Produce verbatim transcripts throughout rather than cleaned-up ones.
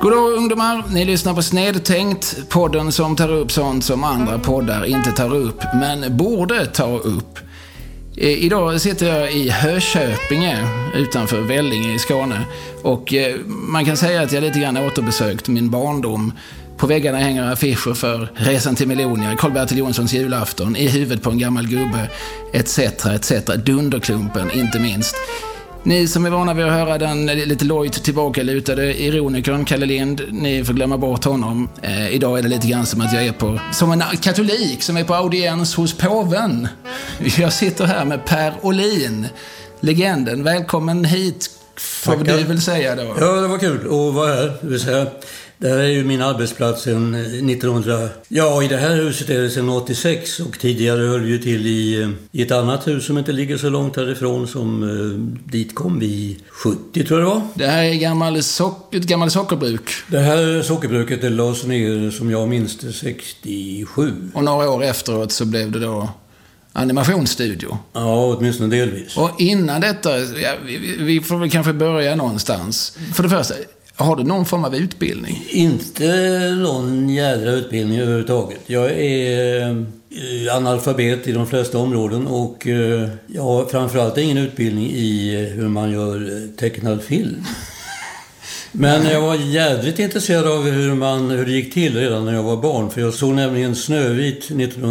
God dag ungdomar, ni lyssnar på Snedtänkt, podden som tar upp sånt som andra poddar inte tar upp, men borde ta upp. Idag sitter jag i Hököpinge utanför Vellinge i Skåne och man kan säga att jag lite grann återbesökt min barndom. På väggarna hänger affischer för Resan till Melonia, Karl-Bertil Jonssons julafton, i huvudet på en gammal gubbe, etc, et cetera. Dunderklumpen, inte minst. Ni som är vana vid att höra den lite lojt tillbaka lutade ironikern Kalle Lind, ni får glömma bort honom. Eh, idag är det lite grann som att jag är på, som en katolik som är på audiens hos påven. Jag sitter här med Per Olin, legenden. Välkommen hit, får du väl säga då. Ja, det var kul att vara här. Det vill säga, det här är ju min arbetsplats sedan nittonhundra... Ja, i det här huset är det sedan åttiosex och tidigare höll vi ju till i, i ett annat hus som inte ligger så långt härifrån som eh, dit kom vi sjuttio tror jag det var. Det här är gammal sock, ett gammalt sockerbruk. Det här sockerbruket det lades ner som jag minns det sextiosju. Och några år efteråt så blev det då animationsstudio. Ja, åtminstone delvis. Och innan detta, ja, vi, vi får väl kanske börja någonstans. För det första, har du någon form av utbildning? Inte någon jädra utbildning överhuvudtaget. Jag är eh, analfabet i de flesta områden och eh, jag har framförallt ingen utbildning i hur man gör tecknad film. Men jag var jädrigt intresserad av hur, man, hur det gick till redan när jag var barn. För jag såg nämligen Snövit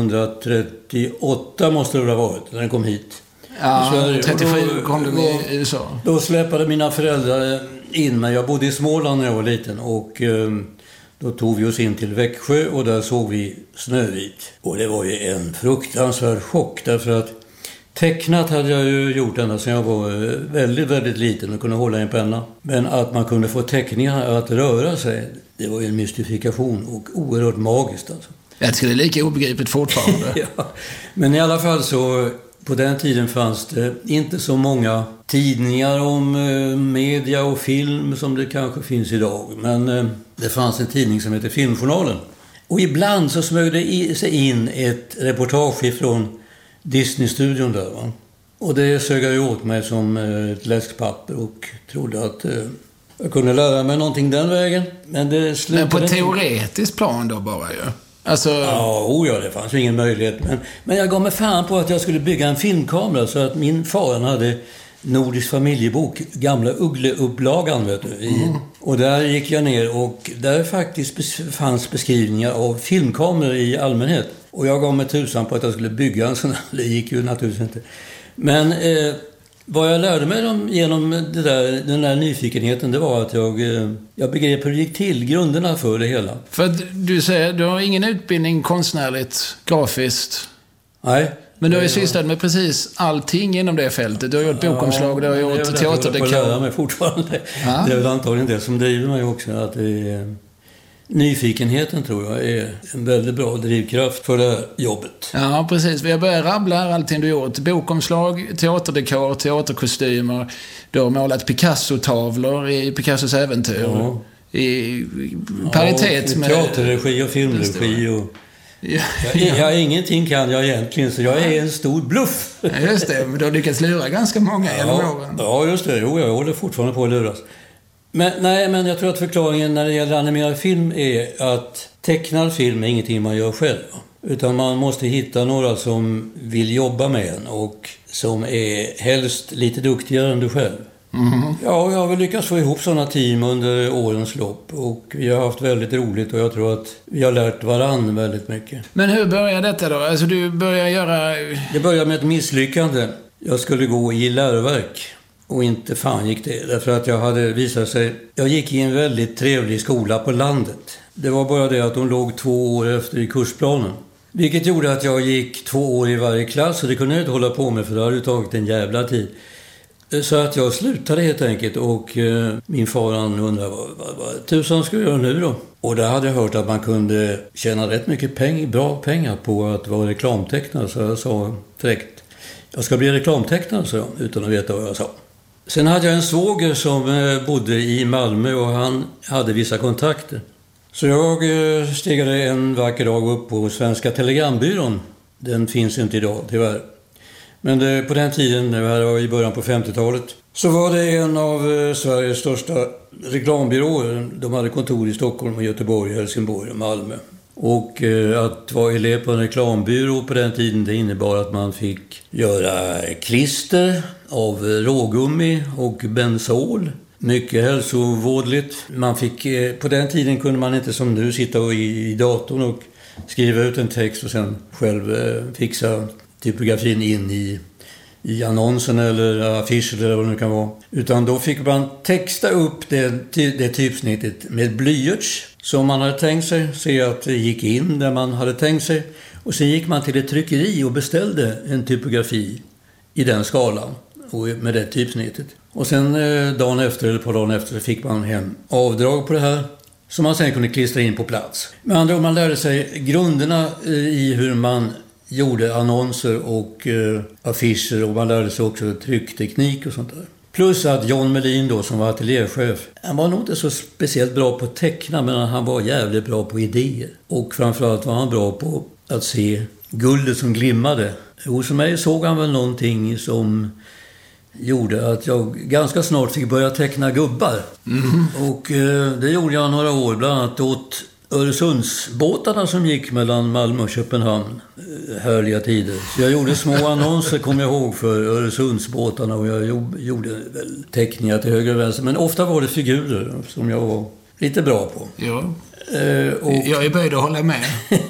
nittonhundratrettioåtta måste det ha varit när den kom hit. Ja, trettiosju kom den i U S A. Då släppade mina föräldrar in mig. Jag bodde i Småland när jag var liten och eh, då tog vi oss in till Växjö och där såg vi Snövit. Och det var ju en fruktansvärd chock därför att tecknat hade jag ju gjort ända sedan jag var väldigt, väldigt liten och kunde hålla en penna. Men att man kunde få teckningar att röra sig, det var ju en mystifikation och oerhört magiskt alltså. Jag tycker det är lika obegripligt fortfarande. Ja, men i alla fall så, på den tiden fanns det inte så många tidningar om media och film som det kanske finns idag. Men det fanns en tidning som heter Filmjournalen. Och ibland så smög det sig in ett reportage ifrån Disney-studion där va. Och det sög jag ju åt mig som ett läskpapper och trodde att eh, jag kunde lära mig någonting den vägen. Men det slutade. Men på teoretiskt plan då bara ju. Alltså... Ja, oh ja, det fanns ju ingen möjlighet. Men, men jag gav mig fan på att jag skulle bygga en filmkamera så att min far hade Nordisk familjebok, gamla Uggleupplagan vet du. I, mm. Och där gick jag ner och där faktiskt bes- fanns beskrivningar av filmkameror i allmänhet. Och jag gav mig tusan på att jag skulle bygga en sån här. Det gick ju naturligtvis inte. Men eh, vad jag lärde mig om, genom det där, den där nyfikenheten det var att jag, eh, jag begrep hur det gick till, grunderna för det hela. För att du säger, du har ingen utbildning konstnärligt, grafiskt. Nej. Men du har ju sysslat med precis allting inom det fältet. Du har gjort bokomslag, du har gjort teaterdekor. Jag lära mig fortfarande. Ja. Det är väl antagligen det som driver mig också. Att det är, nyfikenheten tror jag är en väldigt bra drivkraft för det här jobbet. Ja, precis. Vi har börjat rabbla här allting du gjort. Bokomslag, teaterdekor, teaterkostymer. Du har målat Picasso-tavlor i Picassos äventyr. Ja. I paritet ja, med... teaterregi och filmregi och... Ja, jag, jag, ingenting kan jag egentligen, så jag är en stor bluff. Ja, just det, men du har lyckats lura ganska många ja, genom åren. Ja, just det. Jo, jag håller fortfarande på att luras. Men, nej, men jag tror att förklaringen när det gäller animerad film är att tecknad film är ingenting man gör själv. Utan man måste hitta några som vill jobba med en och som är helst lite duktigare än du själv. Mm. Ja, jag har väl lyckats få ihop sådana team under årens lopp och vi har haft väldigt roligt och jag tror att vi har lärt varann väldigt mycket. Men hur börjar detta då? Alltså du börjar göra... Det börjar med ett misslyckande. Jag skulle gå i läroverk och inte fan gick det. Därför att jag hade visat sig... Jag gick i en väldigt trevlig skola på landet. Det var bara det att de låg två år efter i kursplanen. Vilket gjorde att jag gick två år i varje klass och det kunde jag inte hålla på med för det hade ju tagit en jävla tid. Så att jag slutade helt enkelt och eh, min far han undrade vad, vad, vad tusan ska jag göra nu då? Och där hade jag hört att man kunde tjäna rätt mycket peng, bra pengar på att vara reklamtecknare. Så jag sa direkt, jag ska bli reklamtecknare, så jag, utan att veta vad jag sa. Sen hade jag en svåger som eh, bodde i Malmö och han hade vissa kontakter. Så jag eh, stegade en vacker dag upp på Svenska Telegrambyrån. Den finns inte idag tyvärr. Men det, på den tiden, det här var i början på femtiotalet, så var det en av eh, Sveriges största reklambyråer. De hade kontor i Stockholm, och Göteborg, Helsingborg och Malmö. Och eh, att vara elev på en reklambyrå på den tiden, det innebar att man fick göra klister av rågummi och bensol. Mycket hälsovådligt. Man fick, eh, på den tiden kunde man inte som nu sitta och i, i datorn och skriva ut en text och sen själv eh, fixa typografin in i, i annonsen eller affischer eller vad det nu kan vara. Utan då fick man texta upp det, det typsnittet med blyerts som man hade tänkt sig. Se att det gick in där man hade tänkt sig. Och sen gick man till ett tryckeri och beställde en typografi i den skalan och med det typsnittet. Och sen eh, dagen efter eller på dagen efter fick man hem avdrag på det här som man sen kunde klistra in på plats. Men andra man lärde sig grunderna eh, i hur man gjorde annonser och eh, affischer, och man lärde sig också tryckteknik och sånt där. Plus att John Melin då, som var ateljéchef, han var nog inte så speciellt bra på att teckna, men han var jävligt bra på idéer. Och framförallt var han bra på att se guldet som glimmade. Hos mig såg han väl någonting som gjorde att jag ganska snart fick börja teckna gubbar. Mm. Och eh, det gjorde jag några år, bland annat åt Öresundsbåtarna som gick mellan Malmö och Köpenhamn. Härliga tider. Så jag gjorde små annonser, kommer jag ihåg, för Öresundsbåtarna, och jag gjorde väl teckningar till höger och vänster. Men ofta var det figurer som jag var lite bra på. Ja, eh, och jag är böjd att hålla med.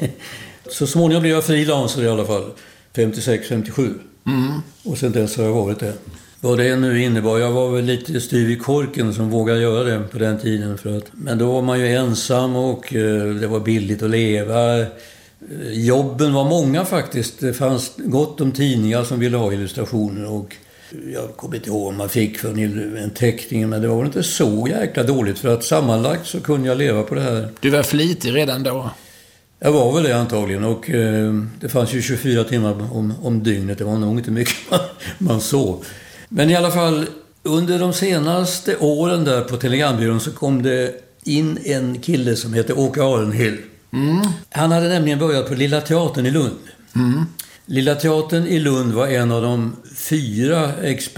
Så småningom blev jag frilanser i alla fall. femtiosex femtiosju. Mm. Och sen dess har jag varit det. Vad det nu innebar, jag var väl lite styv i korken som vågade göra det på den tiden. För att, men då var man ju ensam och eh, det var billigt att leva. Jobben var många faktiskt. Det fanns gott om tidningar som ville ha illustrationer, och jag kommer inte ihåg om man fick för en, en teckning, men det var inte så jäkla dåligt, för att sammanlagt så kunde jag leva på det här. Du var flitig redan då? Jag var väl det antagligen, och eh, det fanns ju tjugofyra timmar om, om dygnet. Det var nog inte mycket man, man såg. Men i alla fall, under de senaste åren där på Telegrambyrån så kom det in en kille som heter Åke Arenhill. Mm. Han hade nämligen börjat på Lilla Teatern i Lund. Mm. Lilla Teatern i Lund var en av de fyra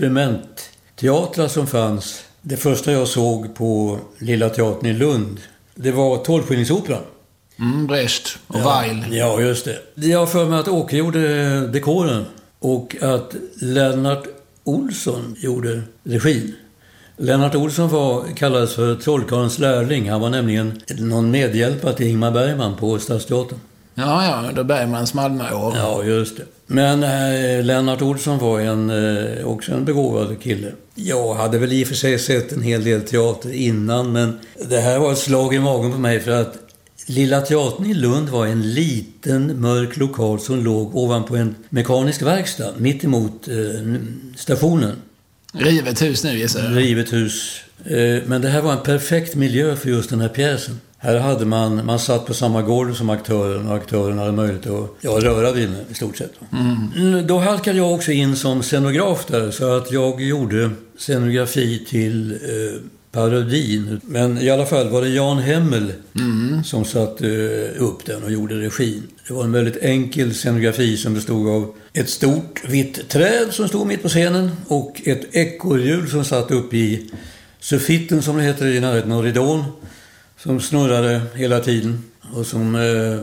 experimentteatrar som fanns. Det första jag såg på Lilla Teatern i Lund, det var Tolvskillingsoperan. Mm, Brecht och ja, Weil. Ja, just det. Jag har för mig att Åke gjorde dekoren och att Lennart Olsson gjorde regin. Lennart Olsson var, kallades för Trollkarlens lärling. Han var nämligen någon medhjälpare till Ingmar Bergman på Stadsteatern. Ja, ja, då Bergmans Malmöår. Ja, just det. Men eh, Lennart Olsson var en, eh, också en begåvad kille. Jag hade väl i och för sig sett en hel del teater innan, men det här var ett slag i magen på mig, för att Lilla Teatern i Lund var en liten mörk lokal som låg ovanpå en mekanisk verkstad mitt emot eh, stationen. Rivet hus nu, gissar jag. Rivet hus. Eh, men det här var en perfekt miljö för just den här pjäsen. Här hade man, man satt på samma golv som aktören, och aktören hade möjlighet att ja, röra vid i stort sett. Mm. Då halkade jag också in som scenograf där, så att jag gjorde scenografi till eh, parodin. Men i alla fall var det Jan Hemmel mm. som satte eh, upp den och gjorde regin. Det var en väldigt enkel scenografi som bestod av ett stort vitt träd som stod mitt på scenen och ett ekorrhjul som satt upp i suffitten, som det heter, i närheten av ridån, som snurrade hela tiden och som eh,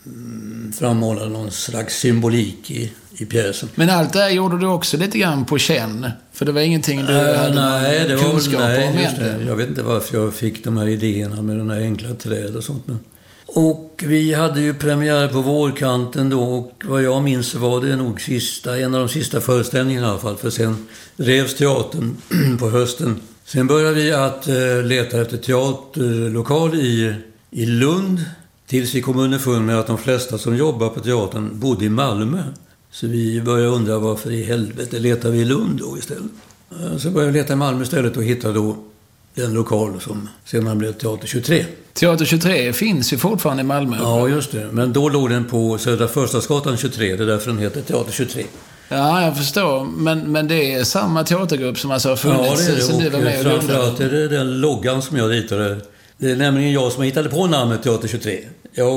frammålade någon slags symbolik i, i pjäsen. Men allt det här gjorde du också lite grann på känn? För det var ingenting du äh, hade nej, det kunskap var, nej, om just det. Jag vet inte varför jag fick de här idéerna med den här enkla träd och sånt. Men. Och vi hade ju premiär på vårkanten då, och vad jag minns var det nog sista, en av de sista föreställningarna i alla fall. För sen revs teatern på hösten. Sen började vi att eh, leta efter teaterlokal i, i Lund, tills vi kom underfund med att de flesta som jobbar på teatern bodde i Malmö. Så vi började undra varför i helvete letar vi i Lund då istället. Så började vi leta i Malmö istället och hittade då den lokal som sedan blev Teater tjugotre. Teater tjugotre finns ju fortfarande i Malmö. Ja, just det. Men då låg den på Södra Förstadsgatan tjugotre. Det är därför den heter Teater tjugotre. Ja, jag förstår. Men, men det är samma teatergrupp som alltså har funnits. Ja, det är det. Sen du var med och framförallt är det den loggan som jag ritade. Det är nämligen jag som hittade på namnet Teater tjugotre. Jag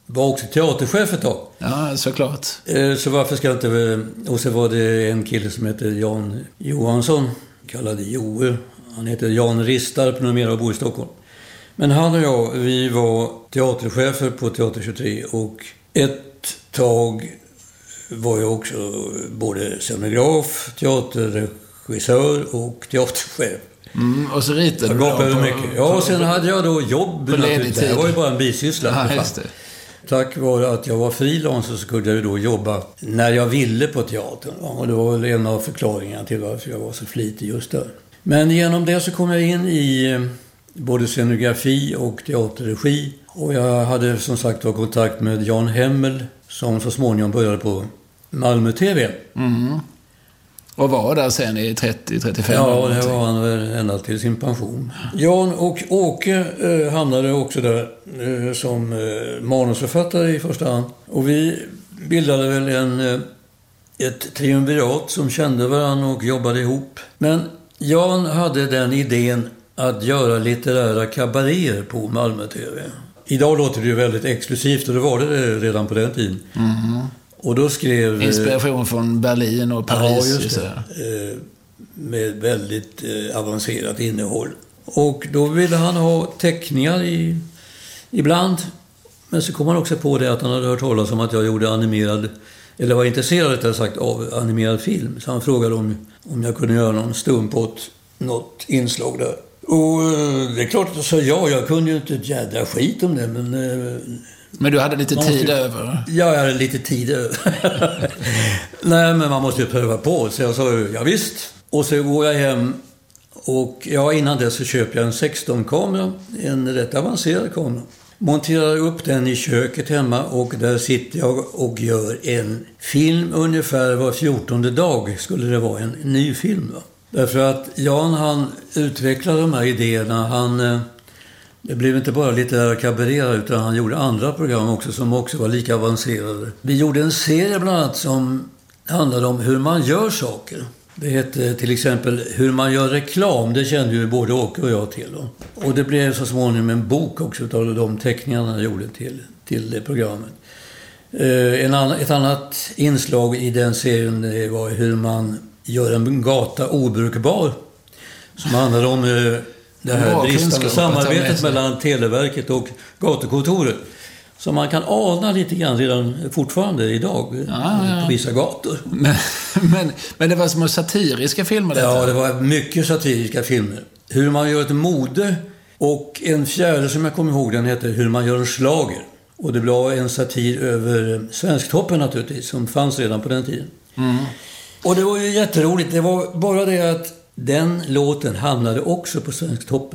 var också teaterchef ett tag. Ja, såklart. Så varför ska jag inte... Och så var det en kille som heter Jan Johansson, kallad Joe. Han heter Jan Ristarp, numera och bor i Stockholm. Men han och jag, vi var teaterchefer på Teater tjugotre. Och ett tag var jag också både scenograf, teaterregissör och teaterchef. Mm, och så ritade jag gapade på, mycket. Ja, och sen hade jag då jobb. Det var ju bara en bisyssla. Ja, just det. Tack vare att jag var frilans så skulle jag ju då jobba när jag ville på teatern. Och det var väl en av förklaringarna till varför jag var så flitig just där. Men genom det så kom jag in i både scenografi och teaterregi. Och jag hade som sagt var kontakt med Jan Hemmel som så småningom började på Malmö T V. Mm. Och var där sen i trettio till trettiofem ja, år? Ja, det var han väl ända till sin pension. Jan och Åke eh, hamnade också där eh, som eh, manusförfattare i första hand. Och vi bildade väl en, eh, ett triumvirat som kände varandra och jobbade ihop. Men Jan hade den idén att göra litterära kabaréer på Malmö T V. Idag låter det ju väldigt exklusivt och det var det redan på den tiden. Mm. Och då skrev... Inspiration från Berlin och Paris. Ja, just det. Med väldigt avancerat innehåll. Och då ville han ha teckningar i, ibland. Men så kom han också på det att han hade hört talas om att jag gjorde animerad... Eller var intresserad rättare sagt av animerad film. Så han frågade om, om jag kunde göra någon stump åt något inslag där. Och det är klart att jag sa ja, jag kunde ju inte ett jädra skit om det, men... Men du hade lite man tid måste, över? Ja, jag hade lite tid över. Nej, men man måste ju pröva på. Så jag sa, ja visst. Och så går jag hem och ja, innan det så köper jag en sexton-kamera. En rätt avancerad kamera. Monterar upp den i köket hemma och där sitter jag och gör en film ungefär var fjortonde dag skulle det vara en ny film. Va? Därför att Jan han utvecklade de här idéerna. Han... Det blev inte bara litterära kabaréer utan han gjorde andra program också som också var lika avancerade. Vi gjorde en serie bland annat som handlade om hur man gör saker. Det hette till exempel Hur man gör reklam. Det kände ju både Åke och jag till. Då. Och det blev så småningom en bok också av de teckningarna jag gjorde till, till det programmet. Eh, en annan, ett annat inslag i den serien det var hur man gör en gata obrukbar. Som handlade om... Eh, Det här bristande samarbetet mellan Televerket och gatukontoret. Som man kan ana lite grann redan fortfarande idag ja, ja. På vissa gator. Men, men, men det var som satiriska filmer detta? Ja, det var mycket satiriska filmer. Hur man gör ett mode. Och en fjärde som jag kommer ihåg den heter Hur man gör en slager. Och det blev en satir över Svensktoppen naturligtvis som fanns redan på den tiden. Mm. Och det var ju jätteroligt. Det var bara det att den låten hamnade också på Svensktoppen.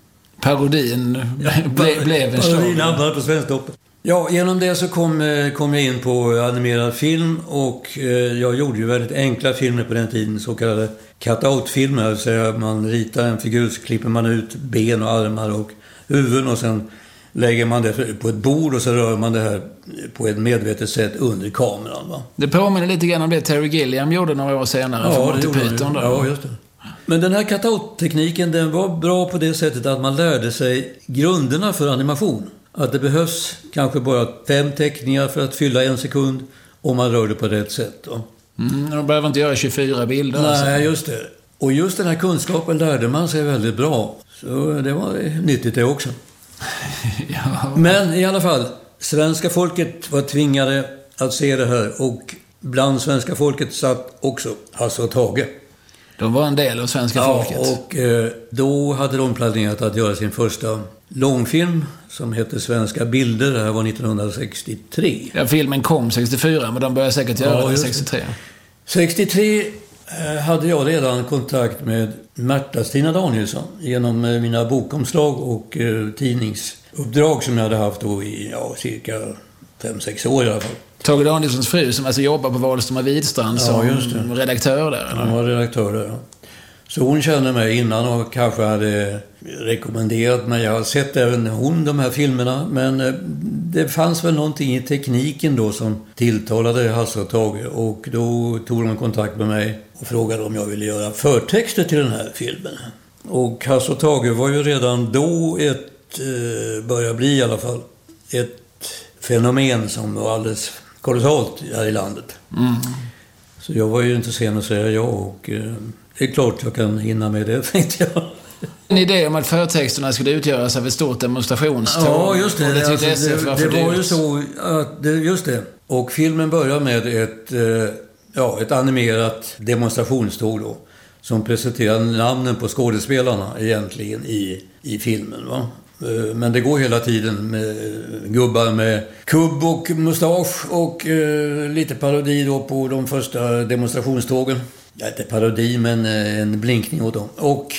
Parodin ble, blev en slag. Parodin hamnade på Svensktoppen. Ja, genom det så kom, kom jag in på animerad film och eh, jag gjorde ju väldigt enkla filmer på den tiden, så kallade cut-out-filmer. Det vill säga man ritar en figur så klipper man ut ben och armar och huvuden och sen lägger man det på ett bord och så rör man det här på ett medvetet sätt under kameran. Va? Det påminner lite grann om det Terry Gilliam gjorde några år senare ja, för Monty Python. Ja, just det. Men den här cut-out-tekniken den var bra på det sättet att man lärde sig grunderna för animation. Att det behövs kanske bara fem teckningar för att fylla en sekund om man rör det på rätt sätt. Då. Mm, de behöver inte göra tjugofyra bilder. Nej, alltså. Just det. Och just den här kunskapen lärde man sig väldigt bra. Så det var nyttigt det också. ja. Men i alla fall, svenska folket var tvingade att se det här. Och bland svenska folket satt också Hasse och Tage. De var en del av svenska ja, folket. Och eh, då hade de planerat att göra sin första långfilm som heter Svenska bilder. Det här var nittonhundrasextiotre. Ja, filmen kom sextiofyra, men de började säkert göra ja, det sextiotre. sextiotre eh, hade jag redan kontakt med Märta-Stina Danielsson genom eh, mina bokomslag och eh, tidningsuppdrag som jag hade haft då i ja, cirka fem sex år i alla fall. Tage Danielssons fru som alltså jobbar på Wahlström och Widstrand ja, som redaktör där. Eller? Hon var redaktör där, ja. Så hon kände mig innan och kanske hade rekommenderat mig. Jag har sett även hon de här filmerna. Men det fanns väl någonting i tekniken då som tilltalade Hasse och Tage. Och då tog de kontakt med mig och frågade om jag ville göra förtexter till den här filmen. Och Hasse och Tage var ju redan då ett, eh, börjar bli i alla fall, ett fenomen som var alldeles kolossalt här i landet. Mm. Så jag var ju inte sen att säga ja, och eh, det är klart jag kan hinna med det, tänkte jag. En idé om att förtexterna skulle utgöras av ett stort demonstrationståg. Ja, just det. Det, alltså, det, det, det var ju så att, det, just det. Och filmen börjar med ett, eh, ja, ett animerat demonstrationståg då, som presenterar namnen på skådespelarna egentligen i, i filmen, va? Men det går hela tiden med gubbar med kubb och mustasch och eh, lite parodi då på de första demonstrationstågen. Ja, inte parodi, men en blinkning åt dem. Och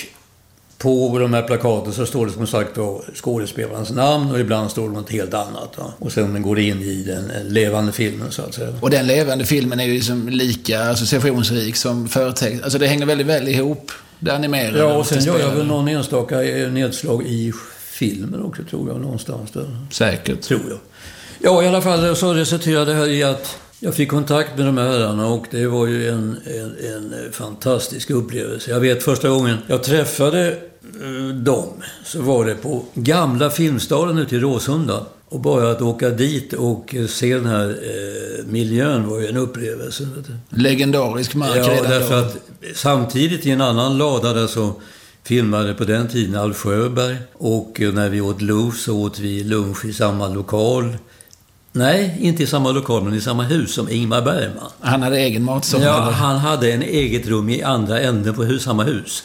på de här plakaten så står det som sagt då skådespelarens namn, och ibland står det något helt annat. Va? Och sen går det in i den levande filmen, så att säga. Och den levande filmen är ju liksom lika associationsrik som förtext. Alltså det hänger väldigt väl ihop, det animerade. Ja, och sen gör jag väl någon enstaka nedslag i filmen också, tror jag, någonstans där. Säkert. Tror jag. Ja, i alla fall så resulterade det här i att jag fick kontakt med de här herrarna, och det var ju en, en, en fantastisk upplevelse. Jag vet första gången jag träffade eh, dem, så var det på gamla filmstaden ute i Råsunda. Och bara att åka dit och se den här eh, miljön var ju en upplevelse. Legendarisk mark. Ja, därför att samtidigt i en annan lada där så filmade på den tiden Alf Sjöberg, och när vi åt lunch så åt vi lunch i samma lokal. Nej, inte i samma lokal, men i samma hus som Ingmar Bergman. Han hade egen matsal. Ja, han hade en eget rum i andra änden på hus, samma hus.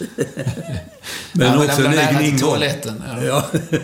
Men ja, också en egen ingång. Toaletten. Ja. Ja.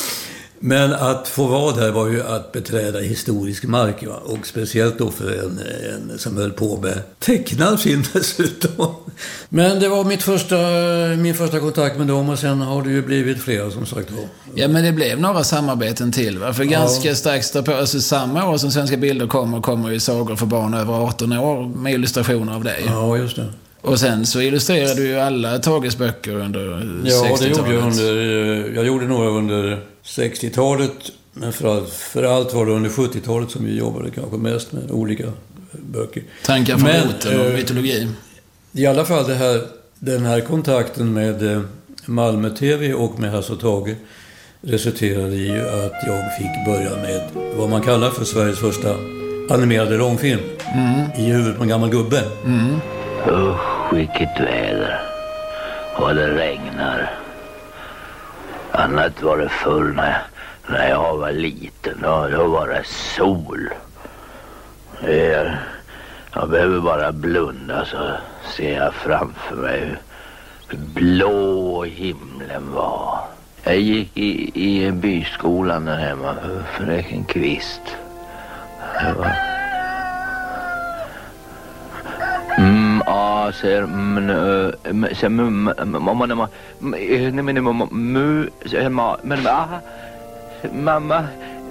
Men att få vara där var ju att beträda historisk mark, va? Och speciellt då för en, en som höll på med tecknad film dessutom. Men det var mitt första, min första kontakt med dem, och sen har det ju blivit flera, som sagt var. Ja, men det blev några samarbeten till, va? För ganska ja. strax på, alltså samma år som Svenska Bilder kommer, kommer ju sagor för barn över arton år med illustrationer av dig. Ja, just det. Och sen så illustrerade du ju alla Tages böcker under ja, sextiotalet. Ja, det gjorde jag under... Jag gjorde några under sextiotalet, men för, för allt var det under sjuttiotalet som vi jobbade kanske mest med olika böcker. Tankar från roten och mytologi. I alla fall det här, den här kontakten med Malmö T V och med Hasse och Tage resulterade i att jag fick börja med vad man kallar för Sveriges första animerade långfilm. Mm. I huvudet på en gammal gubbe. Mm. Usch, vilket väder. Och det regnar. Annat var det förr när, när jag var liten. Då, då var det sol. Jag, jag behöver bara blunda, så ser jag framför mig hur blå himlen var. Jag gick i, i byskolan där hemma för en kvist. Det var... Mm, ja, säger mm, säger mamma mamma mu säger mamma men mamma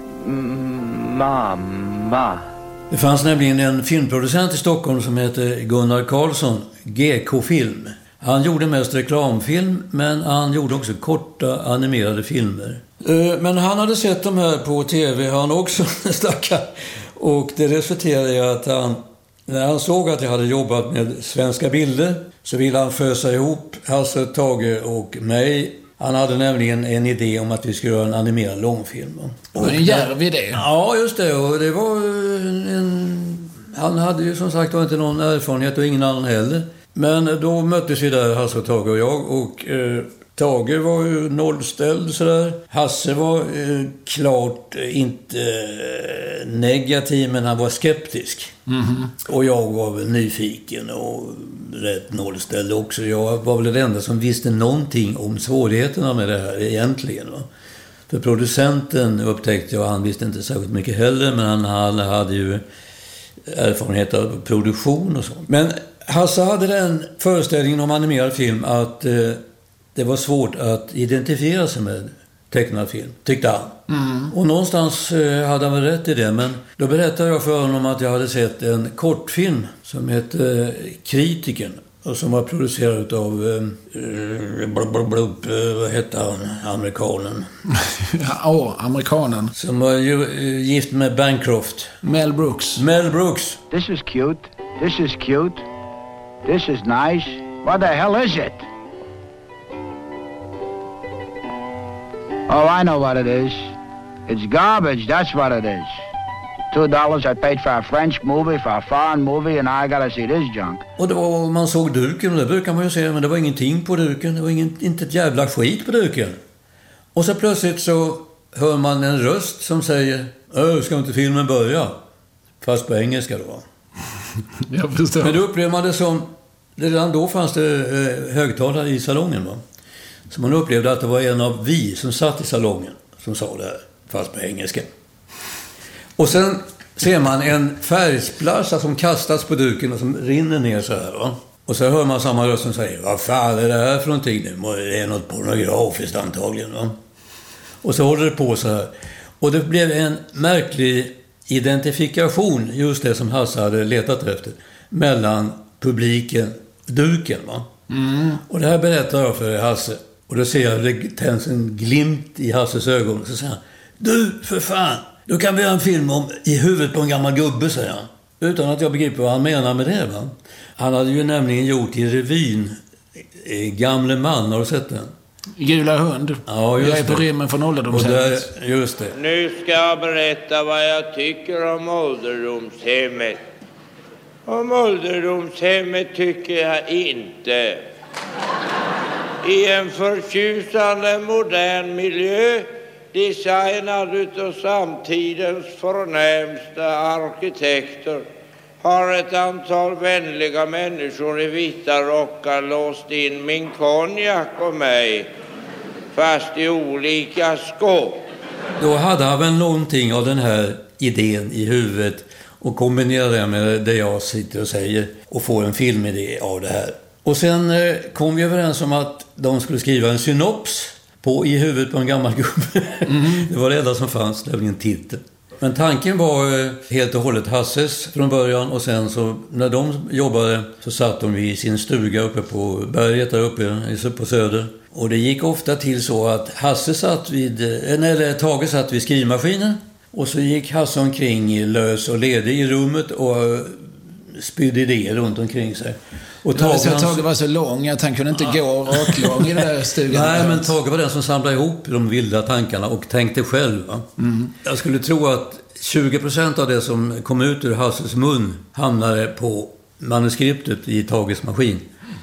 mamma. Det fanns nämligen en filmproducent i Stockholm som heter Gunnar Karlsson, G K-film. Han gjorde mest reklamfilm, men han gjorde också korta animerade filmer. Men han hade sett de här på tv, han också, stackar. Och det resulterade i att han, när han såg att jag hade jobbat med Svenska Bilder, så ville han fösa ihop Hasse, Tage och mig. Han hade nämligen en idé om att vi skulle göra en animerad långfilm. Det var en djärv idé. Ja, just det. Och det var en... Han hade ju som sagt inte någon erfarenhet och ingen annan heller. Men då möttes vi där, Hasse och Tage och jag. Och eh, Tage var ju nollställd sådär. Hasse var eh, klart inte eh, negativ, men han var skeptisk. Mm-hmm. Och jag var väl nyfiken och rätt nollställd också. Jag var väl den enda som visste någonting om svårigheterna med det här egentligen, va? För producenten upptäckte jag, han visste inte särskilt mycket heller, men han, han hade ju erfarenhet av produktion och så. Men Hasse hade den föreställningen om animerad film att eh, det var svårt att identifiera sig med tecknad film, tyckte han. Mm. Och någonstans eh, hade han väl rätt i det, men då berättade jag för honom att jag hade sett en kortfilm som hette eh, Kritiken, och som var producerad av eh, blub, blub, blub, eh, vad hette han, amerikanen? Ja, oh, amerikanen. Som var ju eh, gift med Bancroft. Mel Brooks. Mel Brooks. This is cute. This is cute. This is nice. What the hell is it? Oh, I know what it is. It's garbage, that's what it is. Two dollars I paid for a French movie, for a foreign movie, and now I gotta see this junk. Och det var, man såg duken, och det brukar man ju säga, men det var ingenting på duken. Det var ingen, inte ett jävla skit på duken. Och så plötsligt så hör man en röst som säger: Öh, ska inte filmen börja? Fast på engelska då. Jag förstår. Men då upplever man det som... Redan då fanns det eh, högtalare i salongen, va? Så man upplevde att det var en av vi som satt i salongen som sa det här, fast på engelska. Och sen ser man en färgsplassa som kastas på duken och som rinner ner så här, va? Och så hör man samma röst som säger: vad fan är det här för någonting? Det är något pornografiskt antagligen, va? Och så håller det på så här. Och det blev en märklig identifikation, just det som Hasse hade letat efter, mellan publiken, duken, va? Mm. Och det här berättar jag för Hasse. Och då ser jag det tänds en glimt i Hasses ögon. Och så säger han: du, för fan, då kan vi göra en film om i huvudet på en gammal gubbe, säger han. Utan att jag begriper vad han menar med det, va? Han hade ju nämligen gjort i revyn Gamle man, har du sett den? Gula hund. Ja, just jag är på det. rymmen från ålderdomshemmet. Just det. Nu ska jag berätta vad jag tycker om ålderdomshemmet. Om ålderdomshemmet tycker jag inte. I en förtjusande modern miljö, designad utav samtidens förnämsta arkitekter, har ett antal vänliga människor i vita rockar låst in min konjak och mig, fast i olika skåp. Då hade han väl någonting av den här idén i huvudet och kombinerade det med det jag sitter och säger och får en filmidé av det här. Och sen eh, kom vi överens om att de skulle skriva en synops på i huvudet på en gammal gubbe. Mm. Det var det enda som fanns, det var ingen titel. Men tanken var eh, helt och hållet Hasses från början, och sen så när de jobbade så satt de i sin stuga uppe på berget där uppe på Söder. Och det gick ofta till så att Hasse satt vid, eller Tage satt vid skrivmaskinen, och så gick Hasse omkring lös och ledig i rummet och spydde idéer runt omkring sig. Och Tage, så Tage var så lång att han kunde inte ja. gå raklång i den där stugan. Nej, men Tage var den som samlade ihop de vilda tankarna och tänkte själv. Mm. Jag skulle tro att tjugo procent av det som kom ut ur Hasses mun hamnade på manuskriptet i Tages maskin.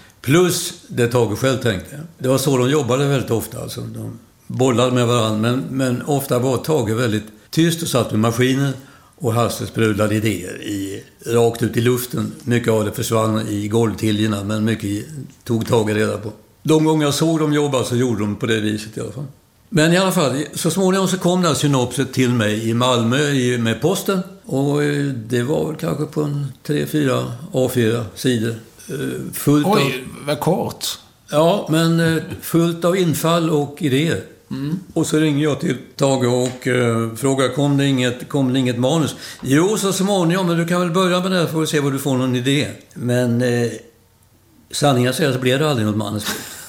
Plus det Tage själv tänkte. Det var så de jobbade väldigt ofta. Alltså. De bollade med varandra, men, men ofta var Tage väldigt tyst och satt med maskinen. Och Hasse sprudlade idéer i, rakt ut i luften. Mycket av det försvann i golvtiljorna, men mycket tog Tage reda på. De gånger jag såg dem jobba så gjorde de på det viset i alla fall. Men i alla fall, så småningom så kom den här synopset till mig i Malmö i, med posten. Och det var väl kanske på en tre, fyra, A fyra sidor. Fullt Oj, av, vad kort. Ja, men fullt av infall och idéer. Mm. Och så ringer jag till Tage och uh, frågar, kom det, inget, kom det inget manus? Jo, så småningom, men du kan väl börja med det här för att se vad du får någon idé. Men uh, sanningen säger så blev det aldrig något manus.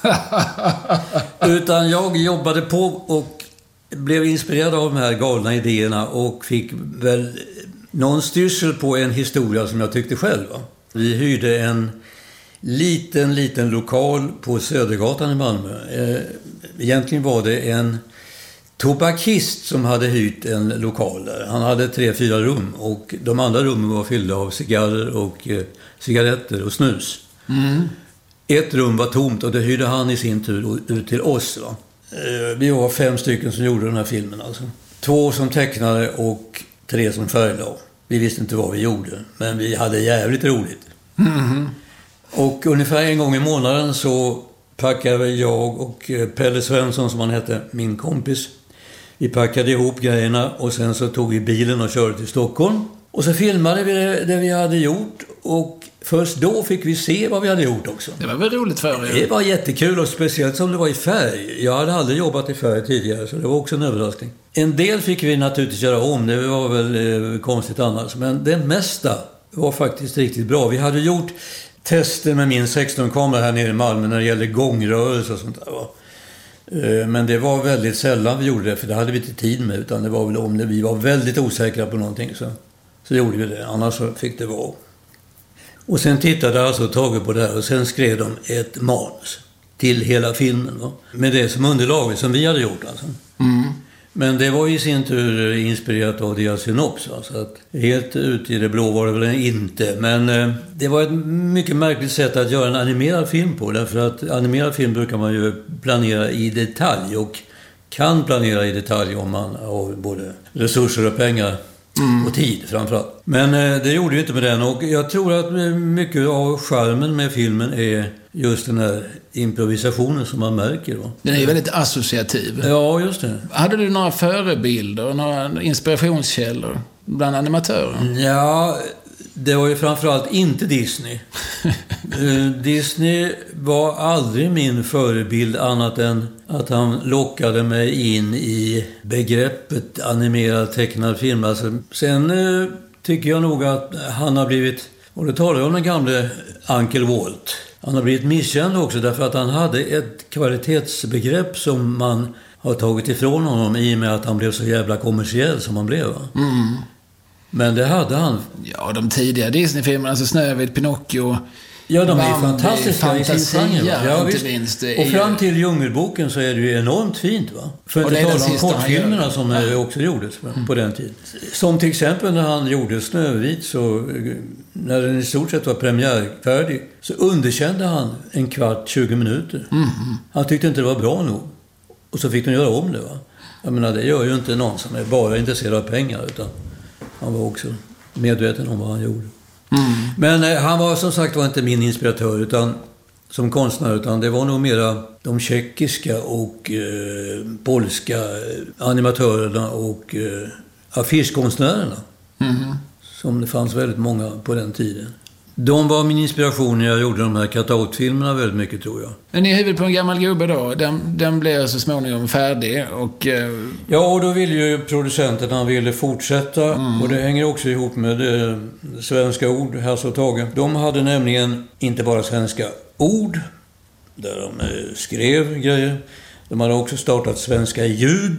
Utan jag jobbade på och blev inspirerad av de här galna idéerna och fick väl någon styrsel på en historia som jag tyckte själv. Va? Vi hyrde en liten, liten lokal på Södergatan i Malmö. Egentligen var det en tobakist som hade hyrt en lokal där. Han hade tre, fyra rum och de andra rummen var fyllda av cigarrer och eh, cigaretter och snus. Mm. Ett rum var tomt och det hyrde han i sin tur ut till oss. Va? Eh, vi var fem stycken som gjorde den här filmen. Alltså. Två som tecknade och tre som färglade. Vi visste inte vad vi gjorde, men vi hade jävligt roligt. Mm. Och ungefär en gång i månaden så packade jag och Pelle Svensson, som han hette, min kompis. Vi packade ihop grejerna och sen så tog vi bilen och körde till Stockholm. Och så filmade vi det, det vi hade gjort och först då fick vi se vad vi hade gjort också. Det var väl roligt för er? Det var jättekul och speciellt som det var i färg. Jag hade aldrig jobbat i färg tidigare så det var också en överraskning. En del fick vi naturligtvis göra om, det var väl eh, konstigt annars. Men det mesta var faktiskt riktigt bra. Vi hade gjort tester med min sexton-kamera här nere i Malmö när det gäller gångrörelse och sånt där. Va? Men det var väldigt sällan vi gjorde det, för det hade vi inte tid med, utan det var väl om det, vi var väldigt osäkra på någonting så, så gjorde vi det, annars så fick det vara. Och sen tittade alltså Tage på det här och sen skrev de ett manus till hela filmen, va? Med det som underlag som vi hade gjort alltså. Mm. Men det var i sin tur inspirerat av Diasynops. Så att helt ut i det blå var det väl inte. Men eh, det var ett mycket märkligt sätt att göra en animerad film på. Därför att animerad film brukar man ju planera i detalj. Och kan planera i detalj om man har både resurser och pengar. Mm. Och tid framförallt. Men eh, det gjorde ju inte med den. Och jag tror att mycket av charmen med filmen är just den här improvisationen som man märker då. Den är ju väldigt associativ. Ja, just det. Hade du några förebilder, några inspirationskällor bland animatörer? Ja, det var ju framförallt inte Disney. Disney var aldrig min förebild annat än att han lockade mig in i begreppet animerad tecknad film. Alltså, sen eh, tycker jag nog att han har blivit, och det talar jag om den gamle Uncle Walt, han har blivit misskänd också därför att han hade ett kvalitetsbegrepp som man har tagit ifrån honom i och med att han blev så jävla kommersiell som han blev. Va? Mm. Men det hade han. Ja, de tidiga Disney-filmerna, alltså Snövit, Pinocchio. Ja, de är Bambi, fantastiska i sin genre. Ja, inte minst. Och fram till Djungelboken så är det ju enormt fint, va? För att inte tala om kortfilmerna som ja. också gjordes mm. på den tiden. Som till exempel när han gjorde Snövit, så när den i stort sett var premiärfärdig, så underkände han en kvart, tjugo minuter. Mm. Han tyckte inte det var bra nog. Och så fick de göra om det, va? Jag menar, det gör ju inte någon som är bara intresserad av pengar, utan han var också medveten om vad han gjorde. Mm. Men eh, han var som sagt var inte min inspiratör utan, som konstnär, utan det var nog mera de tjeckiska och eh, polska animatörerna och eh, affischkonstnärerna. Mm. Som det fanns väldigt många på den tiden. De var min inspiration när jag gjorde de här cut-out-filmerna väldigt mycket, tror jag. Men i huvudet på en gammal gubbe då, den, den blev så småningom färdig och... Eh... Ja, och då ville ju producenten, han ville fortsätta. Mm. Och det hänger också ihop med eh, svenska ord, Hasse och Tage. De hade nämligen inte bara svenska ord, där de eh, skrev grejer. De hade också startat svenska ljud,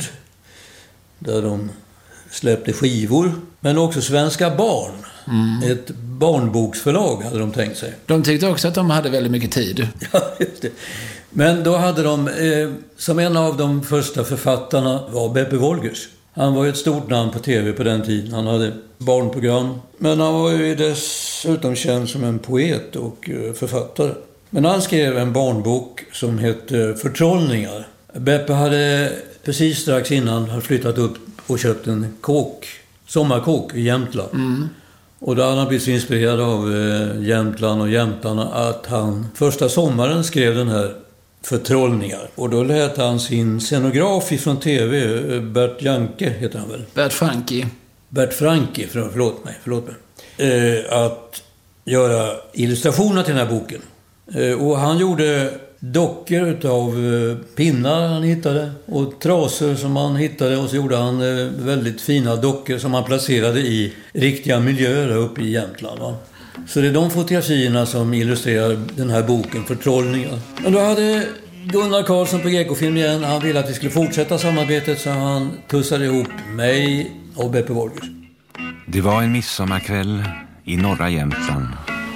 där de släppte skivor. Men också svenska barn. Mm. Ett barnboksförlag hade de tänkt sig. De tyckte också att de hade väldigt mycket tid. Ja, just det. Men då hade de, eh, som en av de första författarna var Beppe Wolgers. Han var ju ett stort namn på tv på den tiden. Han hade barnprogram. Men han var ju dessutom känd som en poet och eh, författare. Men han skrev en barnbok som hette Förtrollningar. Beppe hade precis strax innan hade flyttat upp och köpt en kåk, sommarkåk i Jämtland. Mm. Och då hade han blivit så inspirerad av eh, Jämtland och jämtarna att han första sommaren skrev den här Förtrollningar. Och då lät han sin scenograf från tv, Bert Janke heter han väl? Bert Franke. Bert Franke, för, förlåt mig, förlåt mig. Eh, att göra illustrationer till den här boken. Eh, och han gjorde dockor utav eh, pinnar han hittade och trasor som han hittade, och så gjorde han eh, väldigt fina dockor som han placerade i riktiga miljöer uppe i Jämtland, va? Så det är de fotografierna som illustrerar den här boken Förtrollningar. Och då hade Gunnar Karlsson på G K-film igen, han ville att vi skulle fortsätta samarbetet, så han tussade ihop mig och Beppe Wolgers. Det var en midsommarkväll i norra Jämtland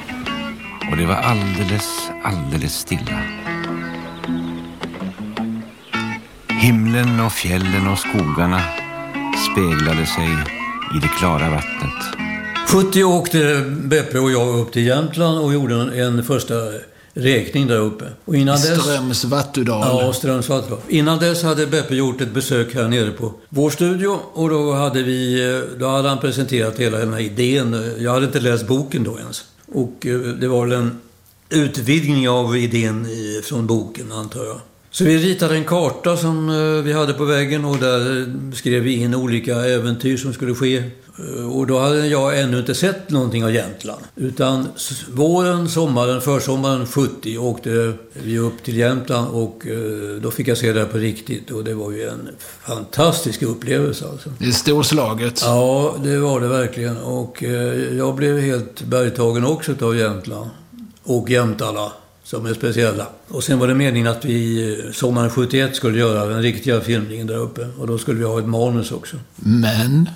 och det var alldeles, alldeles stilla. Himlen och fjällen och skogarna speglade sig i det klara vattnet. sjuttio åkte Beppe och jag upp till Jämtland och gjorde en första räkning där uppe. Och innan Ströms Vattudal. Ja, Ströms Vattudal. Innan dess hade Beppe gjort ett besök här nere på vår studio, och då hade vi, då hade han presenterat hela den här idén. Jag hade inte läst boken då ens. Och det var en utvidgning av idén från boken, antar jag. Så vi ritade en karta som vi hade på väggen, och där skrev vi in olika äventyr som skulle ske. Och då hade jag ännu inte sett någonting av Jämtland. Utan våren, sommaren, försommaren sjuttio åkte vi upp till Jämtland, och då fick jag se det på riktigt. Och det var ju en fantastisk upplevelse alltså. Det är storslaget. Ja, det var det verkligen. Och jag blev helt bergtagen också av Jämtland. Och jämtarna som är speciella. Och sen var det meningen att vi sommaren sjuttioett skulle göra den riktiga filmningen där uppe. Och då skulle vi ha ett manus också. Men...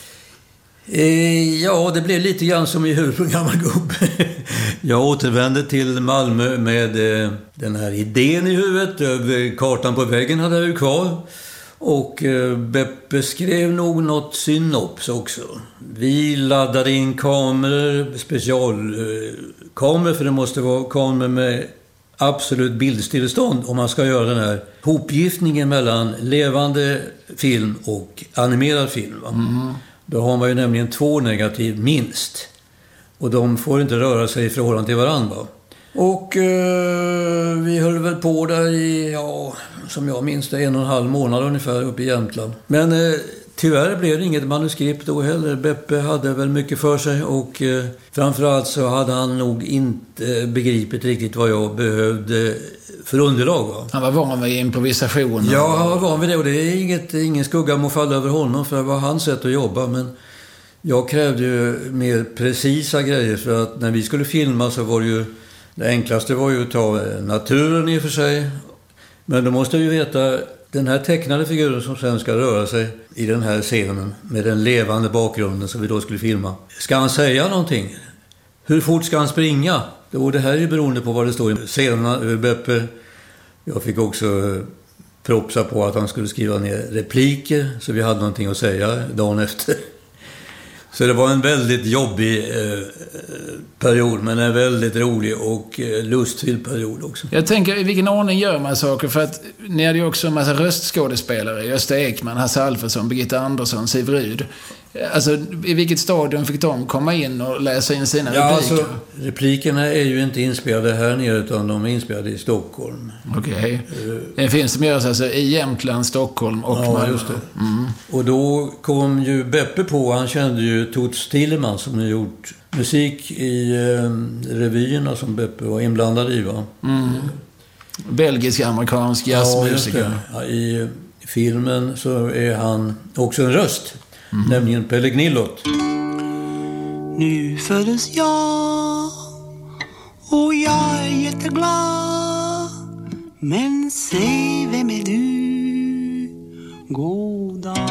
Eh, ja, det blev lite grann som i huvudet på en gammal gubbe. Jag återvände till Malmö med eh, den här idén i huvudet. Kartan på väggen hade jag ju kvar. Och eh, Beppe skrev nog något synops också. Vi laddade in kameror, specialkameror, eh, för det måste vara kameror med absolut bildstillstånd om man ska göra den här hopgiftningen mellan levande film och animerad film. Va? Mm. Då har man ju nämligen två negativ minst. Och de får inte röra sig i förhållande till varandra. Och eh, vi höll väl på där i, ja, som jag minns det, en och en halv månad ungefär uppe i Jämtland. Men eh, tyvärr blev det inget manuskript då heller. Beppe hade väl mycket för sig och eh, framförallt så hade han nog inte begripit riktigt vad jag behövde för underlag. Va? Han var van vid improvisation. Ja, han var van vid det och det är inget, ingen skugga må falla över honom för det var hans sätt att jobba. Men jag krävde ju mer precisa grejer för att när vi skulle filma så var det ju, det enklaste var ju att ta naturen i och för sig. Men då måste jag ju veta, den här tecknade figuren som sen ska röra sig i den här scenen med den levande bakgrunden som vi då skulle filma. Ska han säga någonting? Hur fort ska han springa? Och det här är ju beroende på vad det står i scenerna. Beppe, jag fick också propsa på att han skulle skriva ner repliker så vi hade någonting att säga dagen efter. Så det var en väldigt jobbig eh, period, men en väldigt rolig och eh, lustfylld period också. Jag tänker, i vilken ordning gör man saker? För att ni hade ju också en massa röstskådespelare. Gösta Ekman, Hasse Alfredsson, Birgitta Andersson, Siv Ryd. Alltså, i vilket stadium fick de komma in och läsa in sina ja, repliker? Alltså, replikerna är ju inte inspelade här nere utan de är inspelade i Stockholm. Okej. Okay. Uh, det finns som görs alltså i Jämtland, Stockholm och ja, Malmö. Just det. Mm. Och då kom ju Beppe på, han kände ju Toots Thielemans som har gjort musik i eh, revyerna som Beppe var inblandad i, va? Mm. Belgisk-amerikansk jazzmusiker. Ja, i filmen så är han också en röst. Mm. Nämligen Pelle Gnillot. Nu föddes jag och jag är jätteglad. Men säg, vem är du? God dag.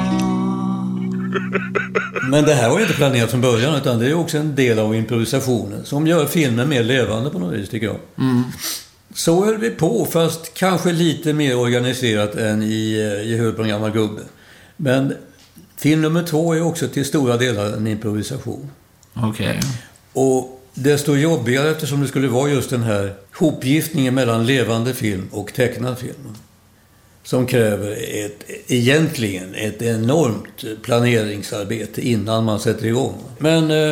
Men det här var ju inte planerat från början utan det är också en del av improvisationen som gör filmen mer levande på något vis, tycker jag. Mm. Så höll vi på, fast kanske lite mer organiserat än i Gehör på en gammal gubbe. Men film nummer två är också till stora delar en improvisation. Okej. Okay. Och desto jobbigare eftersom det skulle vara just den här hopgiftningen mellan levande film och tecknad film. Som kräver ett, egentligen ett enormt planeringsarbete innan man sätter igång. Men eh,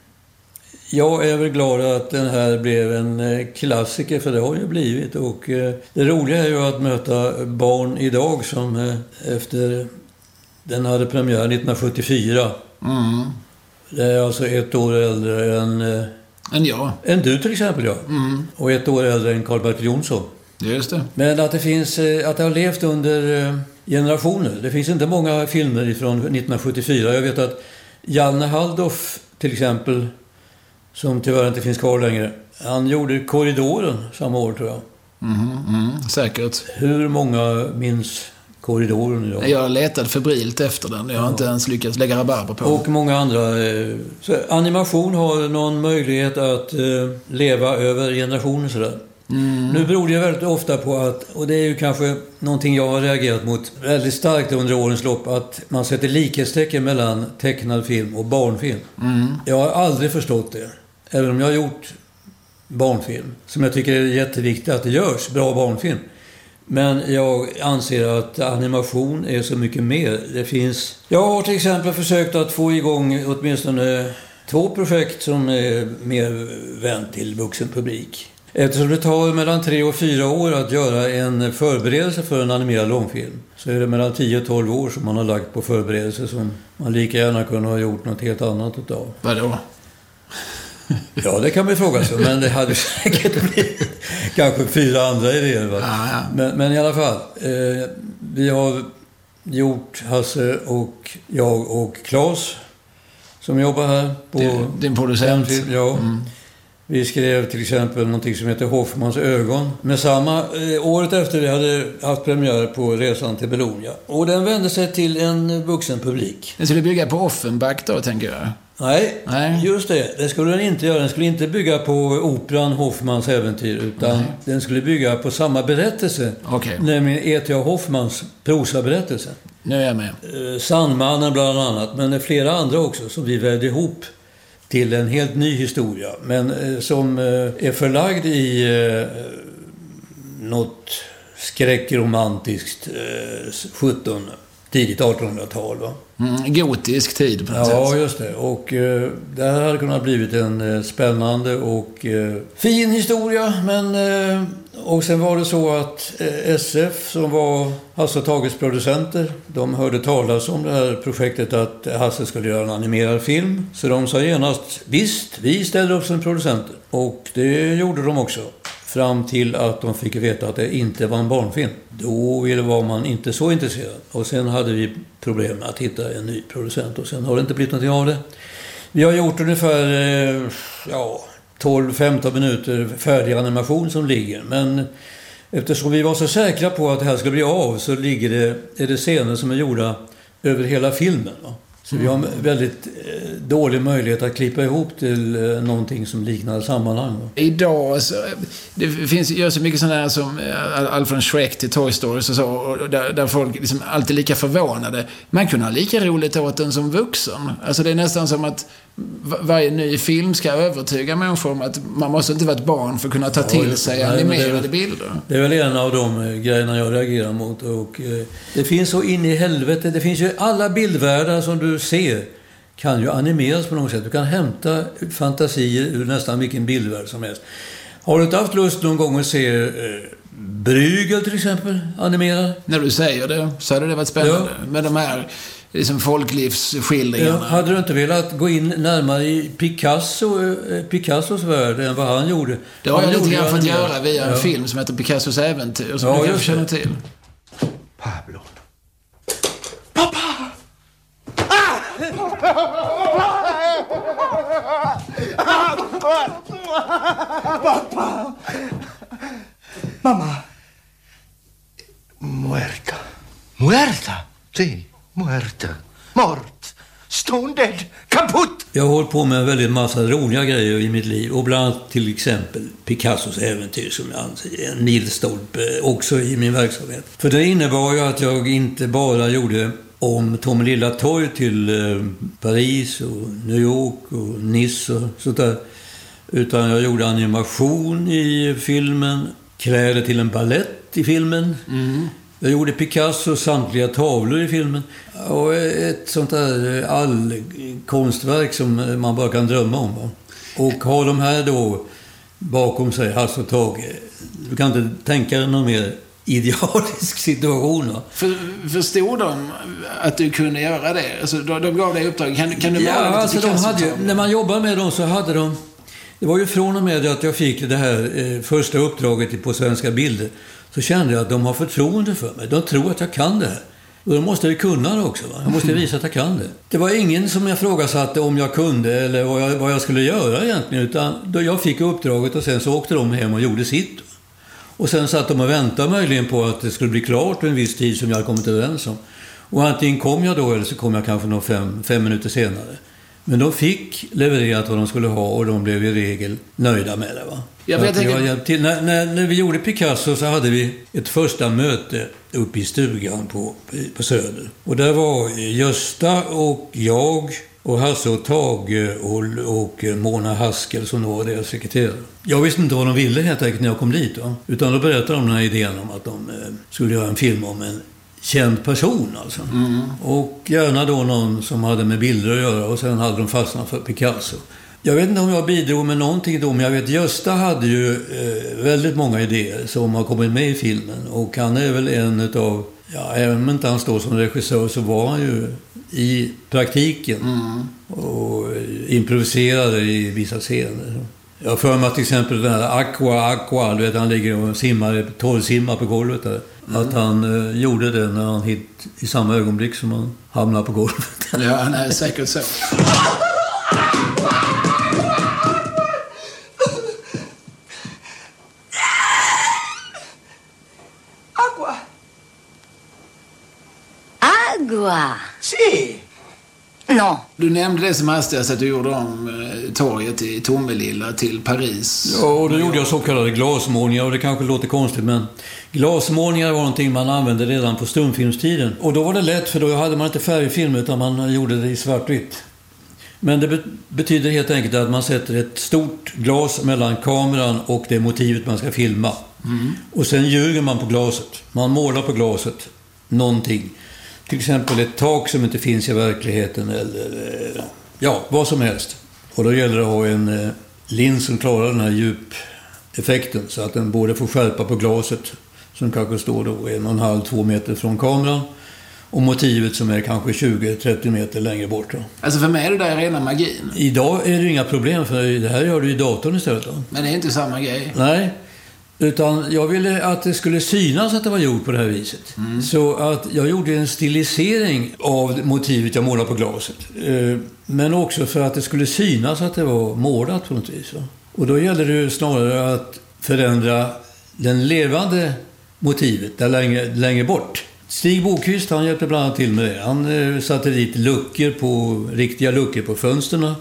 jag är väl glad att den här blev en eh, klassiker, för det har ju blivit. Och eh, det roliga är ju att möta barn idag som eh, efter... Den hade premiär nittonhundrasjuttiofyra. Mm. Det är alltså ett år äldre än... Än jag. Än du till exempel, ja. Mm. Och ett år äldre än Karl-Bertil Jonsson. Just det. Men att det finns... Att det har levt under generationer. Det finns inte många filmer från nittonhundrasjuttiofyra. Jag vet att Janne Halldorf till exempel, som tyvärr inte finns kvar längre, han gjorde Korridoren samma år, tror jag. Mm, mm, säkert. Hur många minns... Korridoren idag. Jag har letat febrilt efter den. Jag har ja. inte ens lyckats lägga rabarber på. Och många andra. Så animation har någon möjlighet att uh, leva över generationer sådär. Mm. Nu beror det väldigt ofta på att, och det är ju kanske någonting jag har reagerat mot väldigt starkt under årens lopp, att man sätter likhetstecken mellan tecknad film och barnfilm. Mm. Jag har aldrig förstått det. Även om jag har gjort barnfilm, som jag tycker är jätteviktigt att det görs bra barnfilm. Men jag anser att animation är så mycket mer. Det finns... Jag har till exempel försökt att få igång åtminstone två projekt som är mer vänt till vuxen publik. Eftersom det tar mellan tre och fyra år att göra en förberedelse för en animerad långfilm, så är det mellan tio och tolv år som man har lagt på förberedelse som man lika gärna kunde ha gjort något helt annat utav. Vadå? Ja, det kan man fråga sig, men det hade säkert blivit kanske fyra andra idéer. Va? Ah, ja. men, men i alla fall, eh, vi har gjort, Hasse och jag och Claes som jobbar här på din, din producent. Ja. Mm. Vi skrev till exempel någonting som heter Hoffmans ögon. Med samma, eh, året efter vi hade haft premiär på Resan till Belonia. Och den vände sig till en vuxen publik. Den skulle bygga på Offenbach då, tänker jag. Nej, Nej, just det. Det skulle den inte göra. Den skulle inte bygga på operan Hoffmans äventyr, utan Nej. den skulle bygga på samma berättelse. Okay. Nämligen E T A Hoffmans prosaberättelse. Nu är jag med. Eh, Sandmannen bland annat, men det är flera andra också som vi vävde ihop till en helt ny historia. Men eh, som eh, är förlagd i eh, något skräckromantiskt eh, sjutton tidigt artonhundratal, va? Mm, gotisk tid på något ja, sätt. Ja, just det. Och eh, det här hade kunnat blivit en eh, spännande och eh, fin historia. Men, eh, och sen var det så att eh, S F, som var Hasse och Tages producenter, de hörde talas om det här projektet att Hasse skulle göra en animerad film. Så de sa genast, visst, vi ställer upp som producenter. Och det gjorde de också. Fram till att de fick veta att det inte var en barnfilm. Då var man inte så intresserad. Och sen hade vi problem med att hitta en ny producent. Och sen har det inte blivit någonting av det. Vi har gjort ungefär ja, tolv femton minuter färdig animation som ligger. Men eftersom vi var så säkra på att det här skulle bli av, så ligger det, är det scener som är gjorda över hela filmen. Va? Så vi har en väldigt eh, dålig möjlighet att klippa ihop till eh, någonting som liknar sammanhang. Va? Idag så, det finns gör så mycket sådana här som eh, allt från Shrek till Toy Story och så, och där, där folk liksom alltid lika förvånade. Man kunde ha lika roligt åt den som vuxen. Alltså det är nästan som att varje ny film ska övertyga människor om att man måste inte vara ett barn för att kunna ta ja, till sig nej, animerade det är, bilder. Det är väl en av de grejerna jag reagerar mot. Och, eh, det finns så in i helvete. Det finns ju alla bildvärldar som du ser kan ju animeras på något sätt. Du kan hämta fantasier ur nästan vilken bildvärld som helst. Har du inte haft lust någon gång att se eh, Brygel till exempel animerad? När du säger det så hade det varit spännande. Ja. Med de här liksom folklivsskildringarna. Ja, hade du inte velat gå in närmare i Picasso, eh, Picassos värld än vad han gjorde? Det har han jag lite grann fått göra via en ja. film som heter Picassos äventyr, som ja, du kanske känner till. Pablo. Pappa! Pappa! Mamma! Muerta. Muerta? Sí, muerta. Mort. Stone dead. Kaputt! Jag har hållit på med en väldigt massa roliga grejer i mitt liv. Och bland annat till exempel Picassos äventyr, som jag anser är en milstolpe också i min verksamhet. För det innebar ju att jag inte bara gjorde om Tommy Lilla Toy till eh, Paris och New York och Nice och sånt där. Utan jag gjorde animation i filmen, kläder till en ballett i filmen. Mm. Jag gjorde Picasso samtliga tavlor i filmen. Och ett sånt där all konstverk som man bara kan drömma om. Va? Och har de här då bakom sig, Hasse och Tage. Du kan inte tänka dig någon mer idealisk situation. För, förstod de att du kunde göra det? Alltså, de, de gav dig uppdrag. Kan, kan du ja, alltså de hade ju, när man jobbade med dem så hade de... Det var ju från och med att jag fick det här eh, första uppdraget på Svenska Bilder, så kände jag att de har förtroende för mig. De tror att jag kan det här. Och då måste jag kunna det också. Va? Jag måste visa att jag kan det. Det var ingen som jag frågasatte om jag kunde eller vad jag, vad jag skulle göra egentligen. Utan då jag fick uppdraget och sen så åkte de hem och gjorde sitt. Och sen satt de och väntade möjligen på att det skulle bli klart en viss tid som jag hade kommit överens om. Och antingen kom jag då eller så kom jag kanske någon fem, fem minuter senare. Men de fick levererat vad de skulle ha och de blev i regel nöjda med det. Va? Jag vet inte. Till, när, när, när vi gjorde Picasso så hade vi ett första möte uppe i stugan på, på Söder. Och där var Gösta och jag och Hasse och Tage och, och Mona Haskell som var deras sekreterare. Jag visste inte vad de ville helt enkelt när jag kom dit. Va? Utan då berättade de den här idén om att de eh, skulle göra en film om en känd person alltså. Mm. Och gärna då någon som hade med bilder att göra och sen hade de fastnat för Picasso. Jag vet inte om jag bidrog med någonting då, men jag vet Gösta hade ju eh, väldigt många idéer som har kommit med i filmen. Och han är väl en utav, ja, även om inte han står som regissör så var han ju i praktiken mm. och improviserade i vissa scener. Jag för mig till exempel den här Aqua, Aqua, du vet han ligger och simmar, torrsimmar på golvet där. Mm. Att han eh, gjorde det när han hit i samma ögonblick som han hamnade på golvet. Ja, han är säkert så. Agua. Sí. Ja. Du nämnde det som hastigast att du gjorde om eh, torget i Tomelilla till Paris. Ja, och då gjorde jag så kallade glasmålningar, och det kanske låter konstigt, men glasmålningar var någonting man använde redan på stumfilmstiden. Och då var det lätt, för då hade man inte färgfilm utan man gjorde det i svartvitt. Men det betyder helt enkelt att man sätter ett stort glas mellan kameran och det motivet man ska filma. Mm. Och sen ljuger man på glaset. Man målar på glaset någonting. Till exempel ett tak som inte finns i verkligheten eller ja, vad som helst. Och då gäller det att ha en lins som klarar den här djupeffekten så att den både får skärpa på glaset som kanske står då en och en halv, två meter från kameran. Och motivet som är kanske tjugo till trettio meter längre bort. Då. Alltså för mig är det där rena magin. Idag är det inga problem, för det här gör du i datorn istället. Då. Men det är inte samma grej. Nej, utan jag ville att det skulle synas att det var gjort på det här viset. Mm. Så att jag gjorde en stilisering av motivet jag målade på glaset. Men också för att det skulle synas att det var målat på något vis. Och då gäller det snarare att förändra den levande motivet där längre, längre bort. Stig Bokvist, han hjälpte bland annat till med det. Han eh, satte dit luckor på, riktiga luckor på fönsterna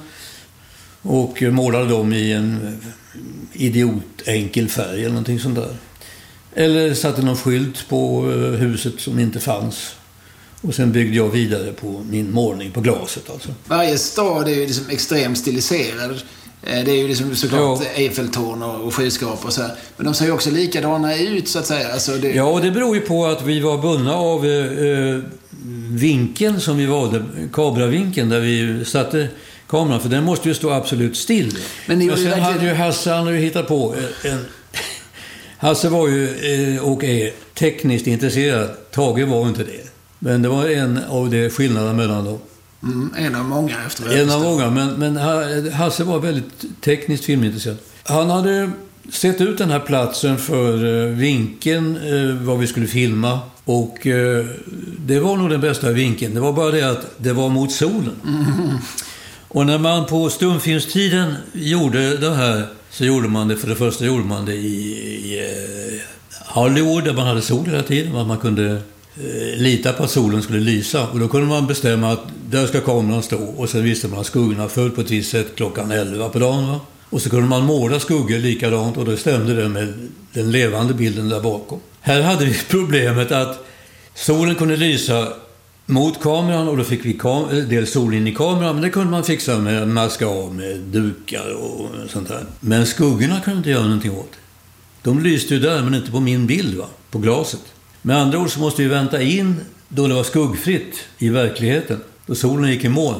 och målade dem i en idiotenkel färg eller någonting sånt där. Eller satte någon skylt på eh, huset som inte fanns. Och sen byggde jag vidare på min målning på glaset alltså. Varje stad är ju liksom extremt stiliserad. Det är ju liksom såklart ja. Eiffeltorn och skyskrapor och så här. Men de ser ju också likadana ut så att säga. Alltså det... Ja, och det beror ju på att vi var bundna av eh, vinkeln som vi valde, kameravinkeln där vi satte kameran. För den måste ju stå absolut still. Men, ni Men sen verkligen... hade ju Hasse, han hade ju hittat på en... Hasse var ju eh, och är tekniskt intresserad. Tage var inte det. Men det var en av de skillnaderna mellan dem. Mm, en av många efter En av många, men, men Hasse var väldigt tekniskt filmintresserad. Han hade sett ut den här platsen för uh, vinkeln, uh, vad vi skulle filma. Och uh, det var nog den bästa vinkeln. Det var bara det att det var mot solen. Mm. Och när man på stumfilmstiden gjorde det här, så gjorde man det, för det första gjorde man det i, i uh, Hollywood där man hade sol hela tiden. Att man kunde lita på att solen skulle lysa, och då kunde man bestämma att där ska kameran stå, och sen visste man att skuggorna föll på ett visst sätt klockan elva på dagen, va? Och så kunde man måla skuggor likadant, och då stämde det med den levande bilden där bakom. Här hade vi problemet att solen kunde lysa mot kameran, och då fick vi kam- dels solen in i kameran, men det kunde man fixa med maska av med dukar och sånt där. Men skuggorna kunde inte göra någonting åt. De lyste ju där, men inte på min bild, va? På glaset. Med andra ord så måste vi vänta in då det var skuggfritt i verkligheten. Då solen gick i moln.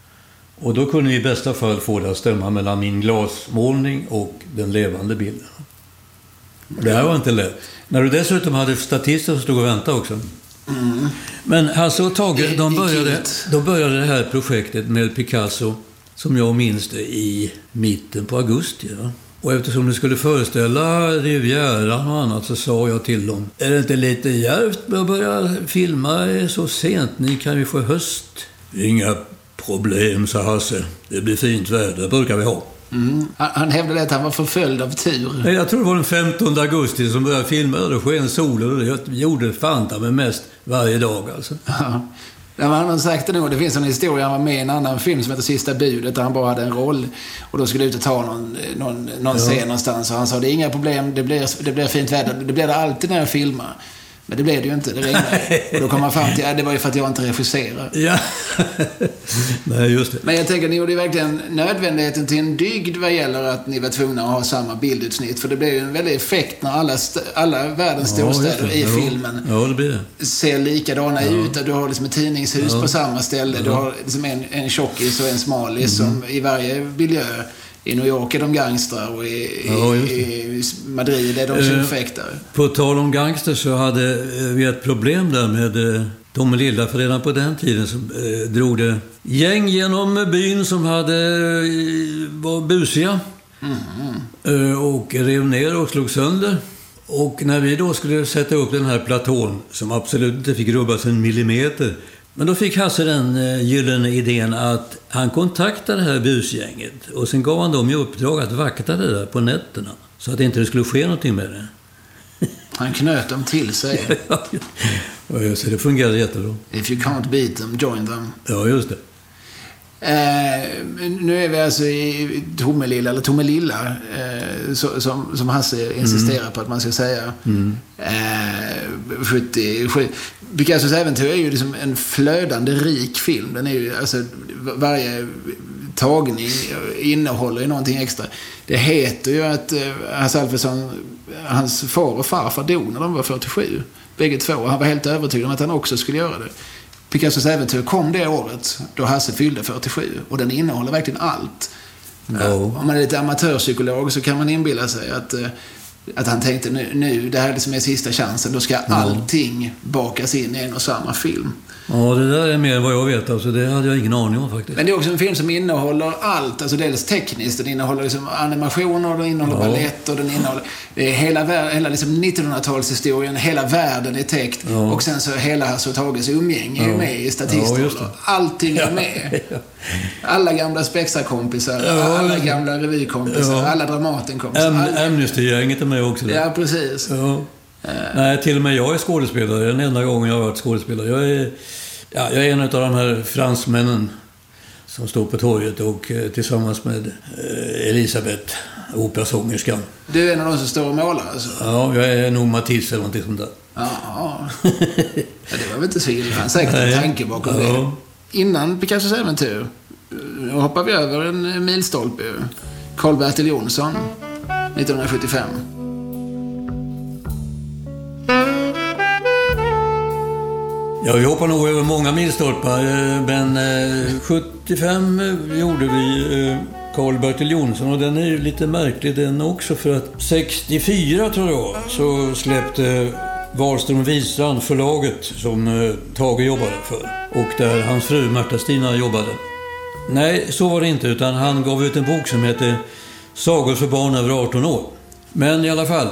Och då kunde vi i bästa fall få det att stämma mellan min glasmålning och den levande bilden. Och det här var inte lätt. När du dessutom hade statister som stod och väntade också. Mm. Men Hasse och Tage, de började, de började det här projektet med Picasso, som jag minns det, i mitten på augusti. Ja. Och eftersom det skulle föreställa Rivieran och annat, så sa jag till dem: är det inte lite djärvt att börja filma så sent? Ni kan ju få höst. Inga problem, sa Hasse. Det blir fint väder, det brukar vi ha. Mm. Han, han hävdade att han var förföljd av tur. Jag tror det var den femtonde augusti som började filma. Det sken solen, och det gjorde fanta med mest varje dag alltså. Ja. Ja, han har sagt det nog. Det finns en historia. Han var med i en annan film som heter Sista budet, där han bara hade en roll. Och då skulle ut och ta någon, någon, någon ja. scen någonstans. Och han sa: det är inga problem, det blir, det blir fint väder. Det blir det alltid när jag filmar. Men det blev det ju inte, det regnade. Och då kom man fram till, ja, det var ju för att jag inte regisserar. Ja, nej just det. Men jag tänker, ni gjorde ju verkligen nödvändigheten till en dygd vad gäller att ni var tvungna att ha samma bildutsnitt. För det blev ju en väldig effekt när alla, st- alla världens ja, storstäder i ja. filmen ja, det blir det. ser likadana ja. ut. Du har liksom ett tidningshus ja. på samma ställe. Ja. Du har liksom en, en tjockis och en smalis mm. som i varje miljö. I New York är de gangstrar, och i, ja, i Madrid är de tjuvfäktare. Eh, på tal om gangster så hade vi ett problem där med eh, Tom Lilla, för redan på den tiden så eh, drog det gäng genom byn som hade eh, var busiga mm. eh, och rev ner och slog sönder. Och när vi då skulle sätta upp den här platån, som absolut inte fick rubbas en millimeter, men då fick Hasse den eh, gyllene idén att han kontaktade det här busgänget, och sen gav han dem i uppdrag att vakta det där på nätterna, så att det inte skulle ske någonting med det. Han knöt dem till sig. Ja, så det fungerade jättebra. If you can't beat them, join them. Ja, just det. Eh, nu är vi alltså i Tomelilla, eller Tomelilla, eh, så, som, som Hasse insisterar mm. på att man ska säga. Mm. Eh, sjuttiosju. Picassos äventyr är ju liksom en flödande rik film. Den är ju, alltså, varje tagning innehåller ju någonting extra. Det heter ju att eh, Hasse Alfredson, hans far och farfar dog när de var fyrtiosju. Bägge två. Han var helt övertygad om att han också skulle göra det. Picassos äventyr kom det året då Hasse fyllde fyrtiosju. Och den innehåller verkligen allt. No. Om man är lite amatörpsykolog så kan man inbilla sig att, att han tänkte nu, nu det här är liksom är sista chansen. Då ska no. allting bakas in i en och samma film. Ja, det där är mer vad jag vet. Alltså, det hade jag ingen aning om faktiskt. Men det är också en film som innehåller allt. Alltså dels tekniskt. Den innehåller liksom animationer, den innehåller ja. ballett och den innehåller det är hela, hela liksom nittonhundratalshistorien. Hela världen är täckt. Ja. Och sen så hela Hasse och Tages umgänge ja. är med i statistroller. Ja, allting är med. Alla gamla Spextra-kompisar, ja. alla gamla revykompisar, ja. alla Dramaten-kompisar. Am- Amnesty-gänget är med också. Där. Ja, precis. Ja. Nej, till och med jag är skådespelare. Den enda gången jag har varit skådespelare. Jag är, ja, jag är en av de här fransmännen som står på torget och eh, tillsammans med eh, Elisabeth, operasångerskan. Du är en av de som står och målar alltså? Ja, jag är nog Matisse eller någonting sånt där. Ja, ja. Det var väl inte så illa. Han säkert en tanke bakom ja. det. Innan Picassos äventyr hoppar vi över en milstolpe. Karl-Bertil Jonsson, nittonhundrasjuttiofem. Ja, vi hoppar nog över många milstolpar, men sjuttiofem gjorde vi Karl-Bertil Jonsson, och den är ju lite märklig den också, för att sextiofyra tror jag så släppte Wahlström Wisstrand förlaget som Tage jobbade för, och där hans fru Märta-Stina jobbade. Nej, så var det inte, utan han gav ut en bok som heter Sagor för barn över arton år. Men i alla fall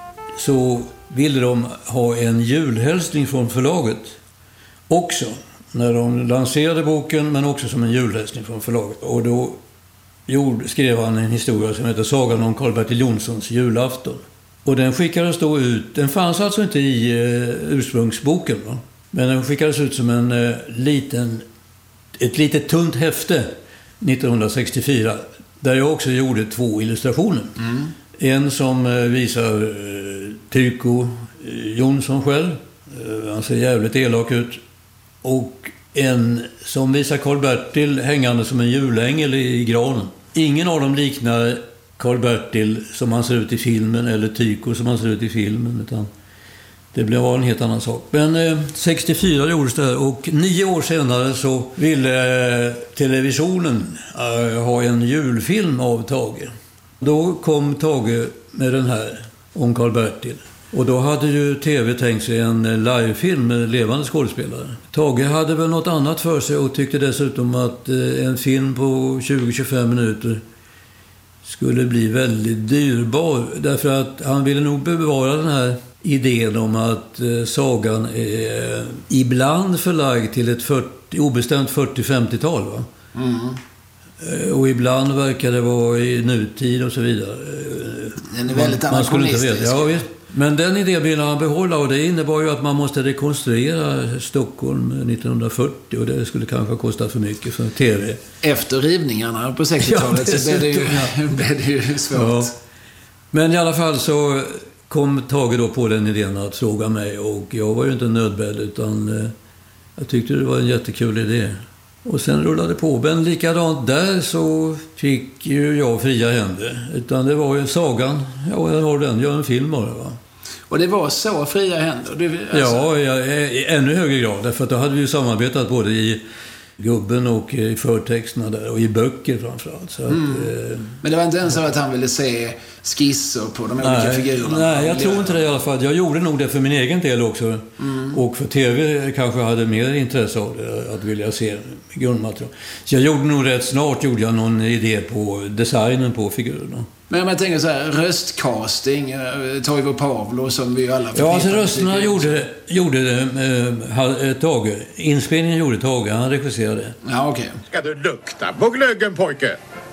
så ville de ha en julhälsning från förlaget också, när de lanserade boken, men också som en julhälsning från förlaget. Och då gjorde, skrev han en historia som heter Sagan om Karl-Bertil Jonssons julafton. Och den skickades då ut, den fanns alltså inte i eh, ursprungsboken, va? Men den skickades ut som en eh, liten, ett litet tunt häfte nittonhundrasextiofyra, där jag också gjorde två illustrationer. Mm. En som eh, visar eh, Tycho eh, Jonsson själv, eh, han ser jävligt elak ut, och en som visar Karl-Bertil hängande som en julängel i granen. Ingen av dem liknar Karl-Bertil som han ser ut i filmen, eller Tycho som han ser ut i filmen, utan det blev en helt annan sak. Men eh, sextiofyra gjordes det här, och nio år senare så ville eh, televisionen eh, ha en julfilm av Tage. Då kom Tage med den här om Karl-Bertil. Och då hade ju tv tänkt sig en livefilm med levande skådespelare. Tage hade väl något annat för sig och tyckte dessutom att en film på tjugo till tjugofem minuter skulle bli väldigt dyrbar. Därför att han ville nog bevara den här idén om att sagan är ibland förlagd till ett fyrtio, obestämt fyrtio-femtiotal, va? Mm. Och ibland verkar det vara i nutid och så vidare. Den är väldigt anakronistisk. Ja, visst. Men den idén ville han behålla, och det innebar ju att man måste rekonstruera Stockholm nittonhundrafyrtio, och det skulle kanske kosta för mycket för tv. Efter rivningarna på sextiotalet ja, så blev det, ju, blev det ju svårt. Ja. Men i alla fall så kom Tage då på den idén att fråga mig, och jag var ju inte nödbedd, utan jag tyckte det var en jättekul idé. Och sen rullade på. Men likadant där så fick ju jag fria händer. Utan det var ju sagan. Ja, jag har den. Gör en film bara, va? Och det var så fria händer? Du, alltså... Ja, i ännu högre grad. Därför att då hade vi ju samarbetat både i gubben och i förtexterna där. Och i böcker framförallt. Så mm. att, eh... Men det var inte ens så att han ville se skisser på de olika nej, figurerna? Nej, jag tror inte det i alla fall. Jag gjorde nog det för min egen del också. Mm. Och för tv kanske hade mer intresse av det, att vilja se grundmaterial. Så jag gjorde nog rätt snart gjorde jag någon idé på designen på figurerna. Men om jag tänker så här, röstcasting, Toivo Pavlo som vi alla... Ja, alltså rösterna gjorde, gjorde eh, Tage. Inspelningen gjorde Tage, han regisserade. Ja, okej. Okay. Ska du lukta på glöggen, pojke?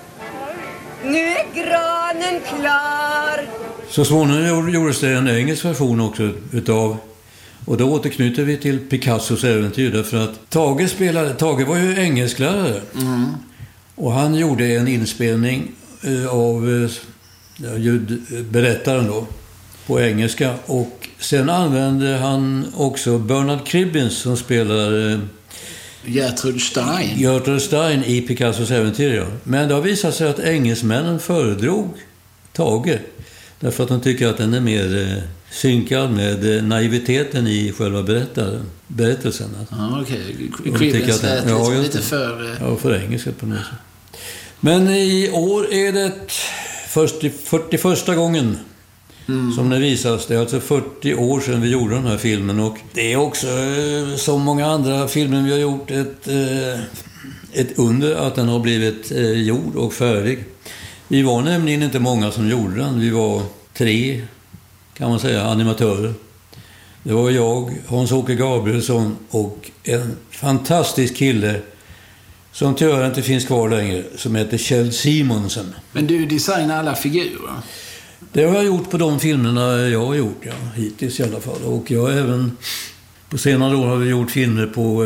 Nu är granen klar. Så småningom gjordes det en engelsk version också utav Och då återknyter vi till Picassos äventyr, därför att Tage spelade, Tage var ju engelsklärare. Mm. Och han gjorde en inspelning av ja, ljudberättaren då på engelska, och sen använde han också Bernard Cribbins som spelar Gertrude Stein. Gertrude Stein i Picassos äventyr. Ja. Men det har visat sig att engelsmännen föredrog Tage, därför att de tycker att den är mer synkad med naiviteten i själva berättelsen. Ja, okej. Okay. Cribbins lät ja, lite för... Ja, för engelska på något sätt. Men i år är det fyrtioförsta gången mm. som det visas. Det är alltså fyrtio år sedan vi gjorde den här filmen. Och det är också, som många andra filmer vi har gjort, ett, ett under att den har blivit gjord och färdig. Vi var nämligen inte många som gjorde den. Vi var tre, kan man säga, animatörer. Det var jag, Hans-Åke Gabrielsson och en fantastisk kille som tyvärr inte finns kvar längre, som heter Kjell Simonsen. Men du designar alla figurer? Det har jag gjort på de filmerna jag har gjort, ja, hittills i alla fall. Och jag även, på senare år har vi gjort filmer på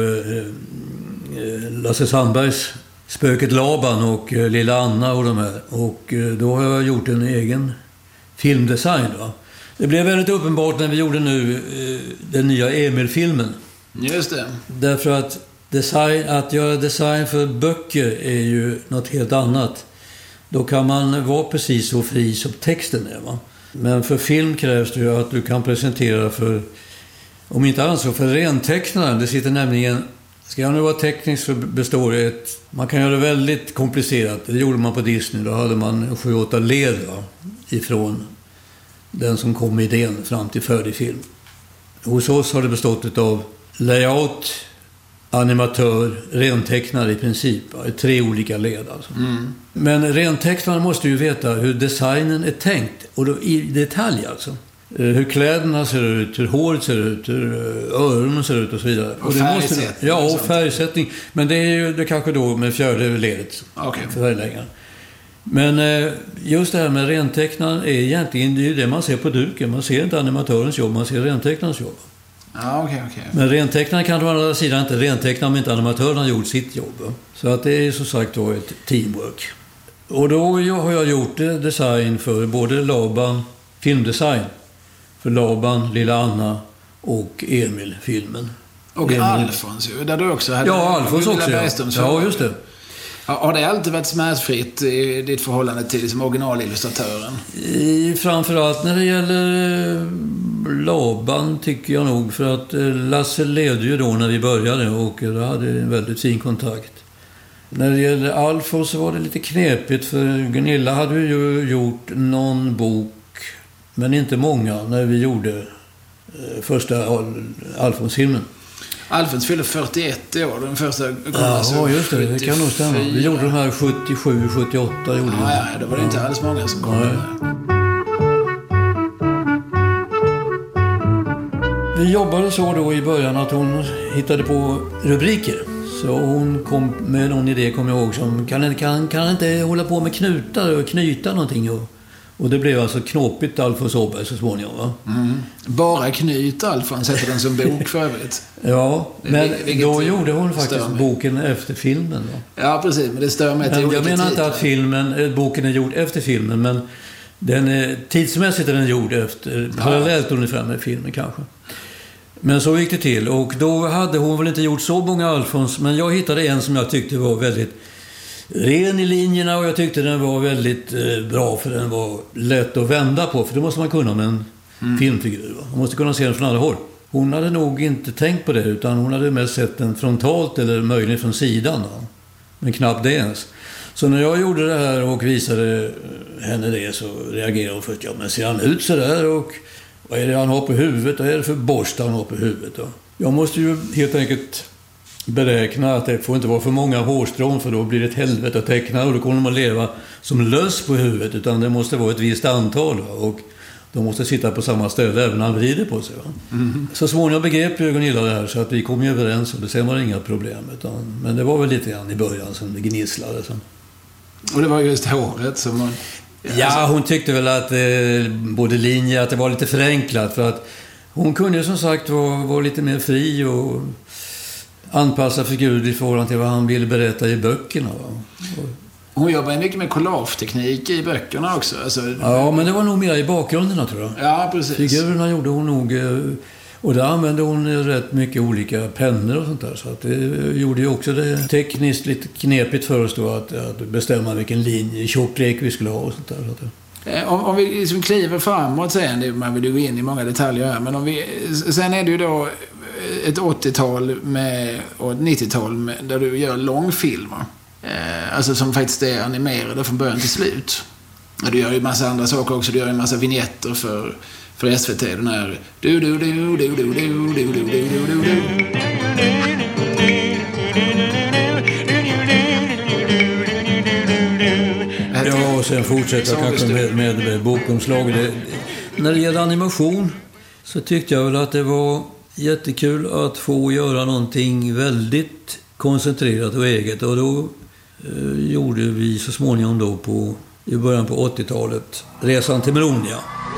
eh, Lasse Sandbergs Spöket Laban och eh, Lilla Anna och de här. Och eh, då har jag gjort en egen filmdesign, va. Det blev väldigt uppenbart när vi gjorde nu eh, den nya Emil-filmen. Just det. Därför att design, att göra design för böcker är ju något helt annat. Då kan man vara precis så fri som texten är, va? Men för film krävs det ju att du kan presentera för, om inte annat så för rentecknaren. Det sitter nämligen, ska jag nu vara tekniskt så består det ett, man kan göra det väldigt komplicerat. Det gjorde man på Disney, då hade man sju åtta led, va? Ifrån den som kom med idén fram till färdig film. Hos oss har det bestått av layout, animatör, rentecknare i princip. I tre olika led alltså. Mm. Men rentecknaren måste ju veta hur designen är tänkt. Och då i detalj alltså. Hur kläderna ser ut, hur håret ser ut, hur öronen ser ut och så vidare. Och, och färgsättning. Måste, ja, och färgsättning. Men det är ju det kanske då med fjärde ledet. Okay. För färgläggaren. Men just det här med rentecknaren är egentligen det, är det man ser på duken. Man ser inte animatörens jobb, man ser rentecknarens jobb. Ja, okay, okay. Men rentecknaren kan å andra sidan inte renteckna om inte animatören har gjort sitt jobb. Så att det är som sagt då ett teamwork. Och då har jag gjort design för både Laban, filmdesign för Laban, Lilla Anna och Emil-filmen. Och Emil. Alfons ju, där du också hade... Ja, Alfons också. Ja. ja, just det. Har det alltid varit smärtfritt i ditt förhållande till som originalillustratören? I, framförallt när det gäller Laban tycker jag nog, för att Lasse levde ju då när vi började och jag hade en väldigt fin kontakt. När det gäller Alfons så var det lite knepigt, för Gunilla hade ju gjort någon bok, men inte många, när vi gjorde första Alfons-filmen. Alfons fyllde fyrtioett år, den första gången. Ja, just det, det kan nog stämma. Vi gjorde de här sjuttiosju sjuttioåtta. Gjorde ja, ja, det var det inte alls många som kom med. Vi jobbade så då i början att hon hittade på rubriker. Så hon kom med någon idé, kommer jag ihåg, som kan, kan, kan inte hålla på med knutar och knyta någonting och... Och det blev alltså knåpigt Alfons Åberg så småningom, va? Mm. Bara knyt Alfons sätter den som bok för övrigt. Ja, men vilket då gjorde hon faktiskt boken efter filmen, då. Ja, precis, men det stör mig till men jag menar inte att filmen, boken är gjord efter filmen, men den är, tidsmässigt är den gjord efter, ja. Parallellt ungefär med filmen kanske. Men så gick det till, och då hade hon väl inte gjort så många Alfons, men jag hittade en som jag tyckte var väldigt ren i linjerna, och jag tyckte den var väldigt eh, bra, för den var lätt att vända på, för det måste man kunna med en mm. filmfigur, va? Man måste kunna se den från alla håll. Hon hade nog inte tänkt på det, utan hon hade mest sett den frontalt eller möjligen från sidan, va? Men knappt det ens. Så när jag gjorde det här och visade henne det, så reagerade hon först, ja men ser han ut så där, och vad är det han har på huvudet, vad är det för borst han har på huvudet då? Jag måste ju helt enkelt beräkna att det får inte vara för många hårstrån, för då blir det ett helvete att teckna, och då kommer man leva som löss på huvudet, utan det måste vara ett visst antal, va? Och de måste sitta på samma ställe även när han vrider på sig, va? Mm. Så småningom begrep ju Gunilla det här, så att vi kom ju överens, och det sen var det inga problem, utan, men det var väl lite grann i början som det gnisslade. Så. Och det var just håret som man... Ja, hon tyckte väl att eh, både linjer, att det var lite förenklat, för att Hon kunde som sagt vara, vara lite mer fri och anpassa figurer i förhållande till vad han ville berätta i böckerna. Hon jobbar mycket med collageteknik i böckerna också. Alltså... Ja, men det var nog mer i bakgrunderna, tror jag. Ja, precis. Figurerna gjorde hon nog... Och där använde hon rätt mycket olika pennor och sånt där. Så att det gjorde ju också det tekniskt lite knepigt för oss då att, att bestämma vilken linje, tjocklek vi skulle ha och sånt där. Så att det... Om, om vi liksom kliver framåt sen, man vill ju gå in i många detaljer här, men om vi, sen är det ju då ett åttiotal med, och ett nittiotal med, där du gör långfilmer. Eh, alltså som faktiskt är animerade från början till slut. Och du gör ju massa andra saker också. Du gör ju massa vignetter för, för S V T. Den här... Du, du, du, du, du, du, du, du, du, du, du. Ja, och sen fortsätta kanske med, med, med bokomslag. Det, när det gäller animation så tyckte jag väl att det var jättekul att få göra någonting väldigt koncentrerat och eget. Och då eh, gjorde vi så småningom då på, i början på åttiotalet Resan till Melonia.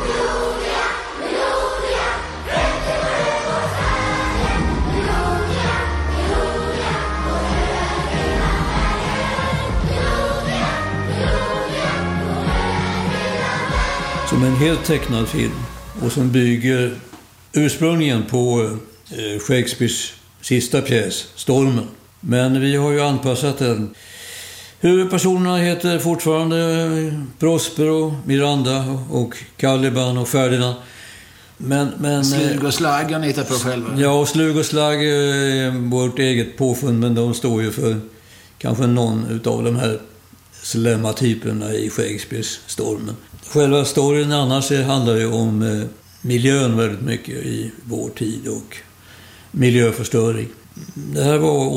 Som en helt tecknad film och som bygger ursprungligen på eh, Shakespeares sista pjäs, Stormen. Men vi har ju anpassat den. Huvudpersonerna heter fortfarande Prospero, Miranda och Caliban och Ferdinand. Men, men, Slug och Slag har ni hittat på själva. Ja, och Slug och Slag är vårt eget påfund, men de står ju för kanske någon utav de här slemma typerna i Shakespeares Stormen. Själva storyn annars handlar ju om eh, miljön väldigt mycket i vår tid och miljöförstöring. Det här var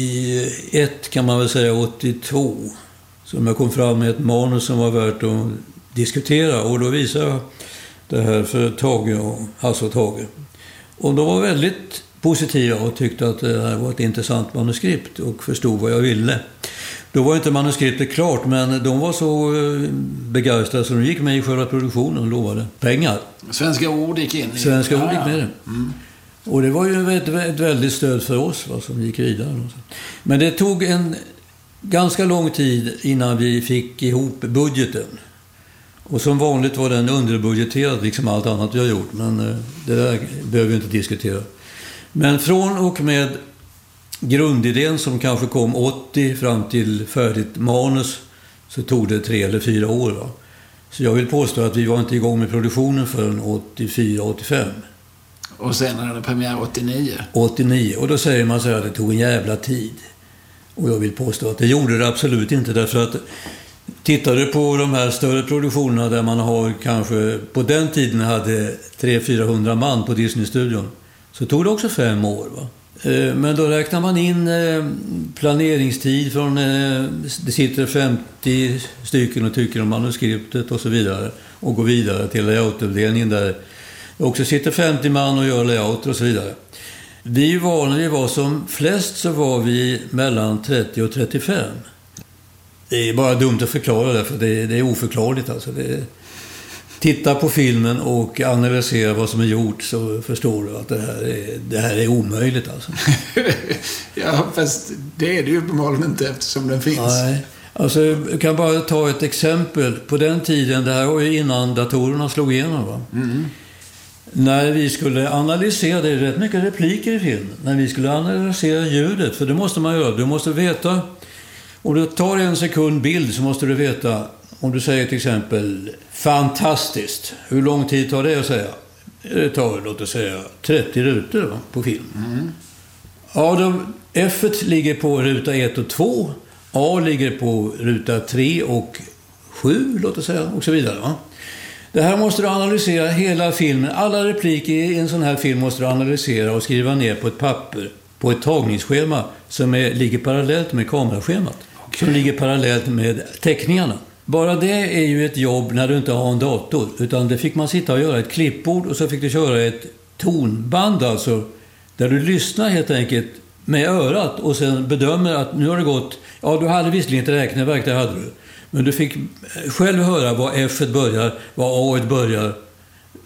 åttioett, kan man väl säga, åttiotvå, som jag kom fram med ett manus som var värt att diskutera, och då visade jag det här för Tage och Hasse och Tage. Och de var väldigt positiva och tyckte att det här var ett intressant manuskript och förstod vad jag ville. Då var inte manuskriptet klart, men de var så begeistrade så de gick med i själva produktionen och lovade pengar. Svenska ord gick in. Svenska ord gick med det. Mm. Och det var ju ett, ett väldigt stöd för oss, va, som gick vidare. Men det tog en ganska lång tid innan vi fick ihop budgeten. Och som vanligt var den underbudgeterad, liksom allt annat vi har gjort. Men det där behöver vi inte diskutera. Men från och med grundidén som kanske kom åttio fram till färdigt manus så tog det tre eller fyra år. Va? Så jag vill påstå att vi var inte igång med produktionen förrän åttiofyra åttiofem. Och sen är det premiär åttionio. åttionio. Och då säger man så här att det tog en jävla tid. Och jag vill påstå att det gjorde det absolut inte. Därför att tittar du på de här större produktionerna där man har kanske på den tiden hade tre till fyrahundra man på Disney-studion, så tog det också fem år, va? Men då räknar man in planeringstid från, det sitter femtio stycken och tycker om manuskriptet och så vidare, och går vidare till layoutavdelningen där också sitter femtio man och gör layout och så vidare. Vi var, när vi var som flest så var vi mellan trettio och trettiofem. Det är bara dumt att förklara det, för det, det är oförklarligt alltså. Det, titta på filmen och analysera vad som är gjort, så förstår du att det här är, det här är omöjligt alltså. Ja, fast det är det ju uppenbarligen inte eftersom den finns. Nej, alltså jag kan bara ta ett exempel. På den tiden, det här var ju innan datorerna slog igenom, va? Mm. När vi skulle analysera, det är rätt mycket repliker i filmen, när vi skulle analysera ljudet, för det måste man göra. Du måste veta, om du tar en sekund bild så måste du veta, om du säger till exempel fantastiskt, hur lång tid tar det att säga? Det tar, låt oss säga, trettio rutor, va, på film. Mm. Ja, då, F ligger på ruta ett och två, A ligger på ruta tre och sju, låt oss säga, och så vidare, va? Det här måste du analysera hela filmen. Alla repliker i en sån här film måste du analysera och skriva ner på ett papper, på ett tagningsschema som är, ligger parallellt med kameraschemat. Okay. Som ligger parallellt med teckningarna. Bara det är ju ett jobb när du inte har en dator. Utan det fick man sitta och göra ett klippbord, och så fick du köra ett tonband, alltså, där du lyssnar helt enkelt med örat och sen bedömer att nu har det gått. Ja, du hade visserligen inte räkneverk, det hade du. Men du fick själv höra var F börjar, var A börjar,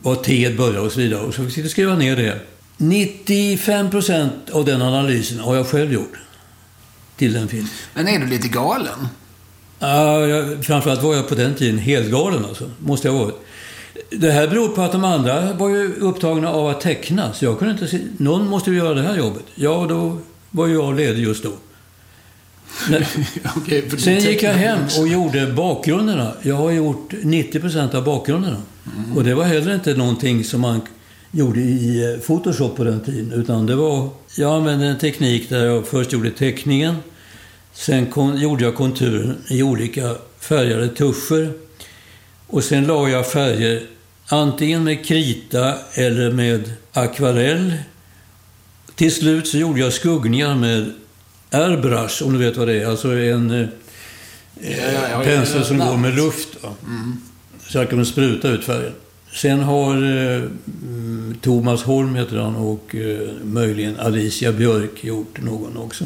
var Ted började och så vidare. Och så fick jag skriva ner det. nittiofem procent av den analysen har jag själv gjort till den filmen. Men är du lite galen? Ja, jag, framförallt var jag på den tiden helt galen alltså. Måste jag ha varit. Det här beror på att de andra var ju upptagna av att teckna. Så jag kunde inte se, någon måste ju göra det här jobbet. Ja, då var jag ledig just då. Men, okay, sen gick jag hem och gjorde bakgrunderna. Jag har gjort nittio procent av bakgrunderna. Mm. Och det var heller inte någonting som man gjorde i Photoshop på den tiden. Utan det var, jag använde en teknik där jag först gjorde teckningen. Sen kon, gjorde jag konturen i olika färgade tuscher. Och sen la jag färger antingen med krita eller med akvarell. Till slut så gjorde jag skuggningar med airbrush, om du vet vad det är. Alltså en eh, ja, ja, ja, pensel som går med luft. Mm. Så jag kan spruta ut färgen. Sen har eh, Thomas Holm heter han och eh, möjligen Alicia Björk gjort någon också.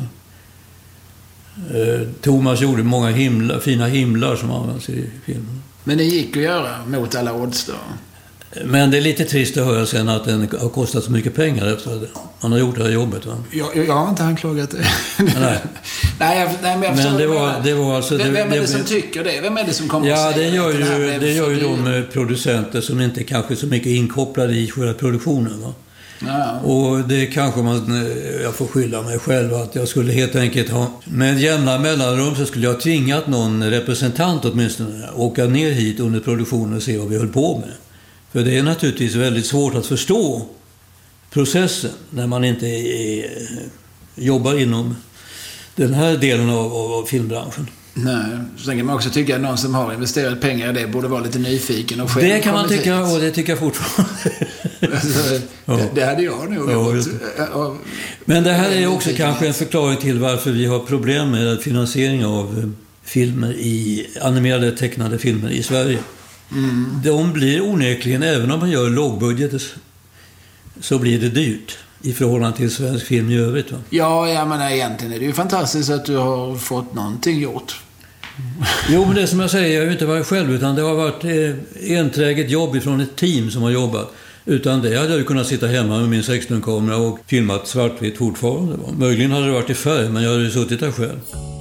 Eh, Thomas gjorde många himlar, fina himlar som används i filmen. Men det gick att göra mot alla odds då? Men det är lite trist att höra sen att den har kostat så mycket pengar efter att man har gjort det här jobbet. Va? Jag, jag har inte anklagat det. Nej. nej, jag, nej, men jag men det var, det var alltså... Vem, vem är det, det som tycker det? Vem är det som kommer ja, att säga det? Gör ju, det, det gör ju de producenter som inte kanske så mycket inkopplade i själva produktionen. Va? Ja. Och det kanske man... Jag får skylla mig själv att jag skulle helt enkelt ha... Med jämna mellanrum så skulle jag tvingat någon representant åtminstone åka ner hit under produktionen och se vad vi höll på med. För det är naturligtvis väldigt svårt att förstå processen när man inte är, jobbar inom den här delen av, av, av filmbranschen. Nej, så kan man också tycka att någon som har investerat pengar i det borde vara lite nyfiken och själv. Det kan man tycka, och det tycker jag fortfarande. Alltså, ja. det, det hade jag nog gjort. Ja, men det här är också kanske en förklaring till varför vi har problem med finansiering av filmer i animerade tecknade filmer i Sverige. Mm. De blir onekligen, även om man gör lågbudget, så blir det dyrt i förhållande till svensk film i övrigt. Va? Ja, jag menar egentligen är det ju fantastiskt att du har fått någonting gjort. Jo, men det som jag säger, jag har ju inte varit själv, utan det har varit eh, enträget jobb ifrån ett team som har jobbat. Utan det hade jag ju kunnat sitta hemma med min sexton-kamera och filmat svartvitt fortfarande. Va? Möjligen hade det varit i färg, men jag hade ju suttit där själv.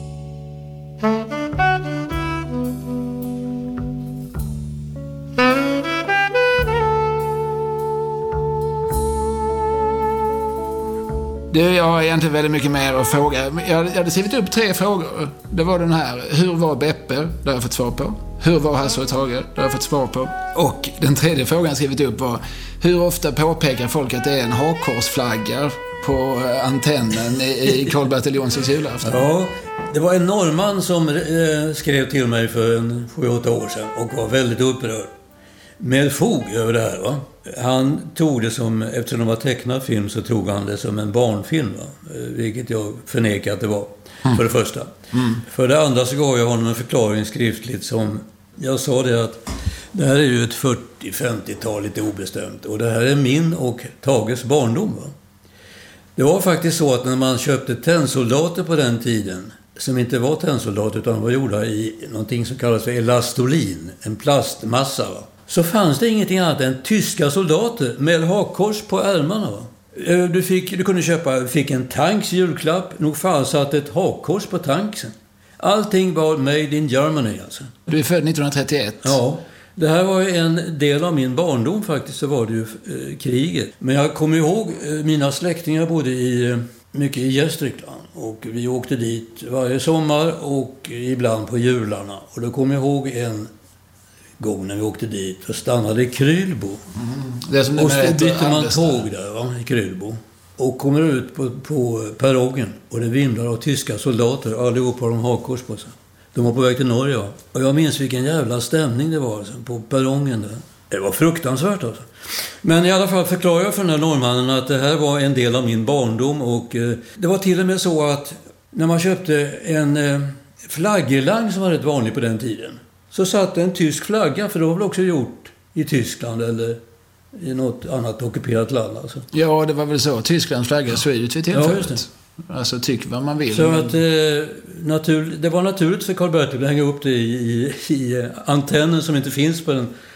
Det, jag har egentligen väldigt mycket mer att fråga. Jag, jag hade skrivit upp tre frågor. Det var den här, hur var Beppe? Det har jag fått svar på. Hur var Hasse och Tage? Det har jag fått svar på. Och den tredje frågan jag skrivit upp var, hur ofta påpekar folk att det är en hakkorsflagga på antennen i Karl-Bertil Jonssons julafton? Ja, det var en norrman som eh, skrev till mig för en sju åtta år sedan och var väldigt upprörd. Med fog över det här, va? Han tog det som, eftersom det var tecknad film så tog han det som en barnfilm, va? Vilket jag förnekar att det var, mm. för det första. Mm. För det andra så gav jag honom en förklaring skriftligt som, jag sa det att det här är ju ett fyrtio-femtiotal lite obestämt och det här är min och Tages barndom, va? Det var faktiskt så att när man köpte tennsoldater på den tiden, som inte var tennsoldater utan var gjorda i någonting som kallas för elastolin, en plastmassa, va? Så fanns det ingenting annat än tyska soldater med hakkors på ärmarna. Va? Du, fick, du kunde köpa, fick en tanks julklapp, nog fanns att ett hakkors på tanksen. Allting var made in Germany alltså. Du är född nittonhundratrettioett. Ja, det här var ju en del av min barndom faktiskt, så var det ju eh, kriget. Men jag kommer ihåg eh, mina släktingar bodde i, eh, mycket i Gästrikland. Och vi åkte dit varje sommar och ibland på jularna. Och då kommer jag ihåg en gång när vi åkte dit och stannade i Krylbo. Mm. Det är som och så bytte man tåg där, va, i Krylbo. Och kommer ut på, på perrongen och det vimlar av tyska soldater. Allihop har de hakkors på sig. De var på väg till Norge, va. Och jag minns vilken jävla stämning det var alltså, på perrongen där. Det var fruktansvärt alltså. Men i alla fall förklarar jag för den här norrmannen att det här var en del av min barndom. Och eh, det var till och med så att när man köpte en eh, flaggelang som var rätt vanlig på den tiden, så satt en tysk flagga, för det var väl också gjort i Tyskland eller i något annat ockuperat land alltså. Ja, det var väl så. Tysklands flagga såg ut vid tillfället. Ja, just det. Alltså, tyck vad man vill. Så men... att eh, natur... det var naturligt för Karl-Bertil att hänga upp det i, i, i antennen som inte finns på den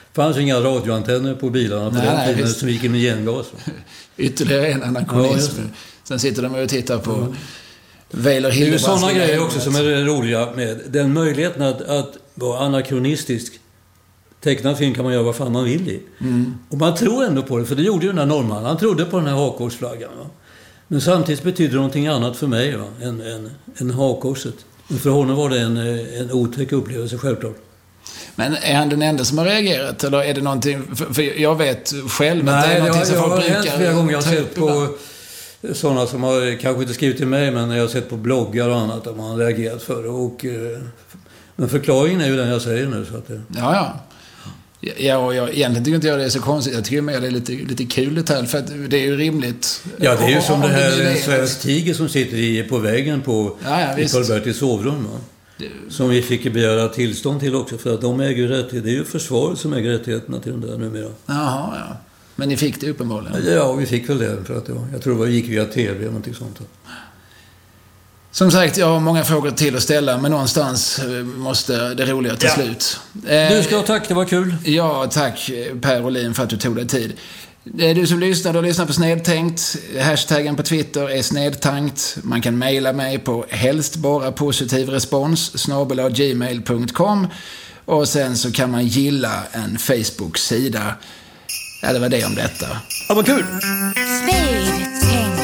fanns inga radioantenner på bilarna på nej, den nej, tiden visst. som gick med gengas. Ytterligare en anakronism. Ja, sen sitter de och tittar på mm. Weiler Hildebrands. Det är ju sådana grejer också som är roliga med den möjligheten att, att vara anakronistisk. Tecknad film kan man göra vad fan man vill i. Mm. Och man tror ändå på det, för det gjorde ju den här norrmannen. Han trodde på den här hakkorsflaggan. Va? Men samtidigt betyder det någonting annat för mig va? Än, än, än hakkorset. Men för honom var det en, en otäck upplevelse, självklart. Men är han den enda som har reagerat? Eller är det någonting... För, för jag vet själv Nej, att det är någonting jag, som jag folk brukar... brukar... Flera gånger jag har sett på sådana som har kanske inte skrivit till mig, men jag har sett på bloggar och annat där man har reagerat för det. Och, men förklaringen är ju den jag säger nu. Så att det... Ja, ja. Ja, och jag, egentligen tycker inte jag det är så konstigt. Jag tycker mer det är lite, lite kul detalj, för att det är ju rimligt. Ja, det är ju och, som det här det en svensk tiger som sitter i, på väggen på ja, ja, Karl-Bertils sovrum. Va? Det... Som vi fick begära tillstånd till också, för att de äger rättigheter. Det är ju försvaret som äger rättigheterna till den där numera. Jaha, ja. Men ni fick det uppenbarligen? Ja, vi fick väl det. För att det var, jag tror det gick via tv eller någonting sånt. Som sagt, jag har många frågor till att ställa, men någonstans måste det roliga ta ja. slut. Du ska ha tack, det var kul. Ja, tack Per Olin för att du tog dig tid. Du som lyssnar, du lyssnar på Snedtänkt. Hashtaggen på Twitter är snedtankt. Man kan mejla mig på helst bara positiv respons snabel-a gmail punkt com. Och sen så kan man gilla en Facebook-sida. Ja, det var det om detta. Ja, vad kul! Snedtänkt.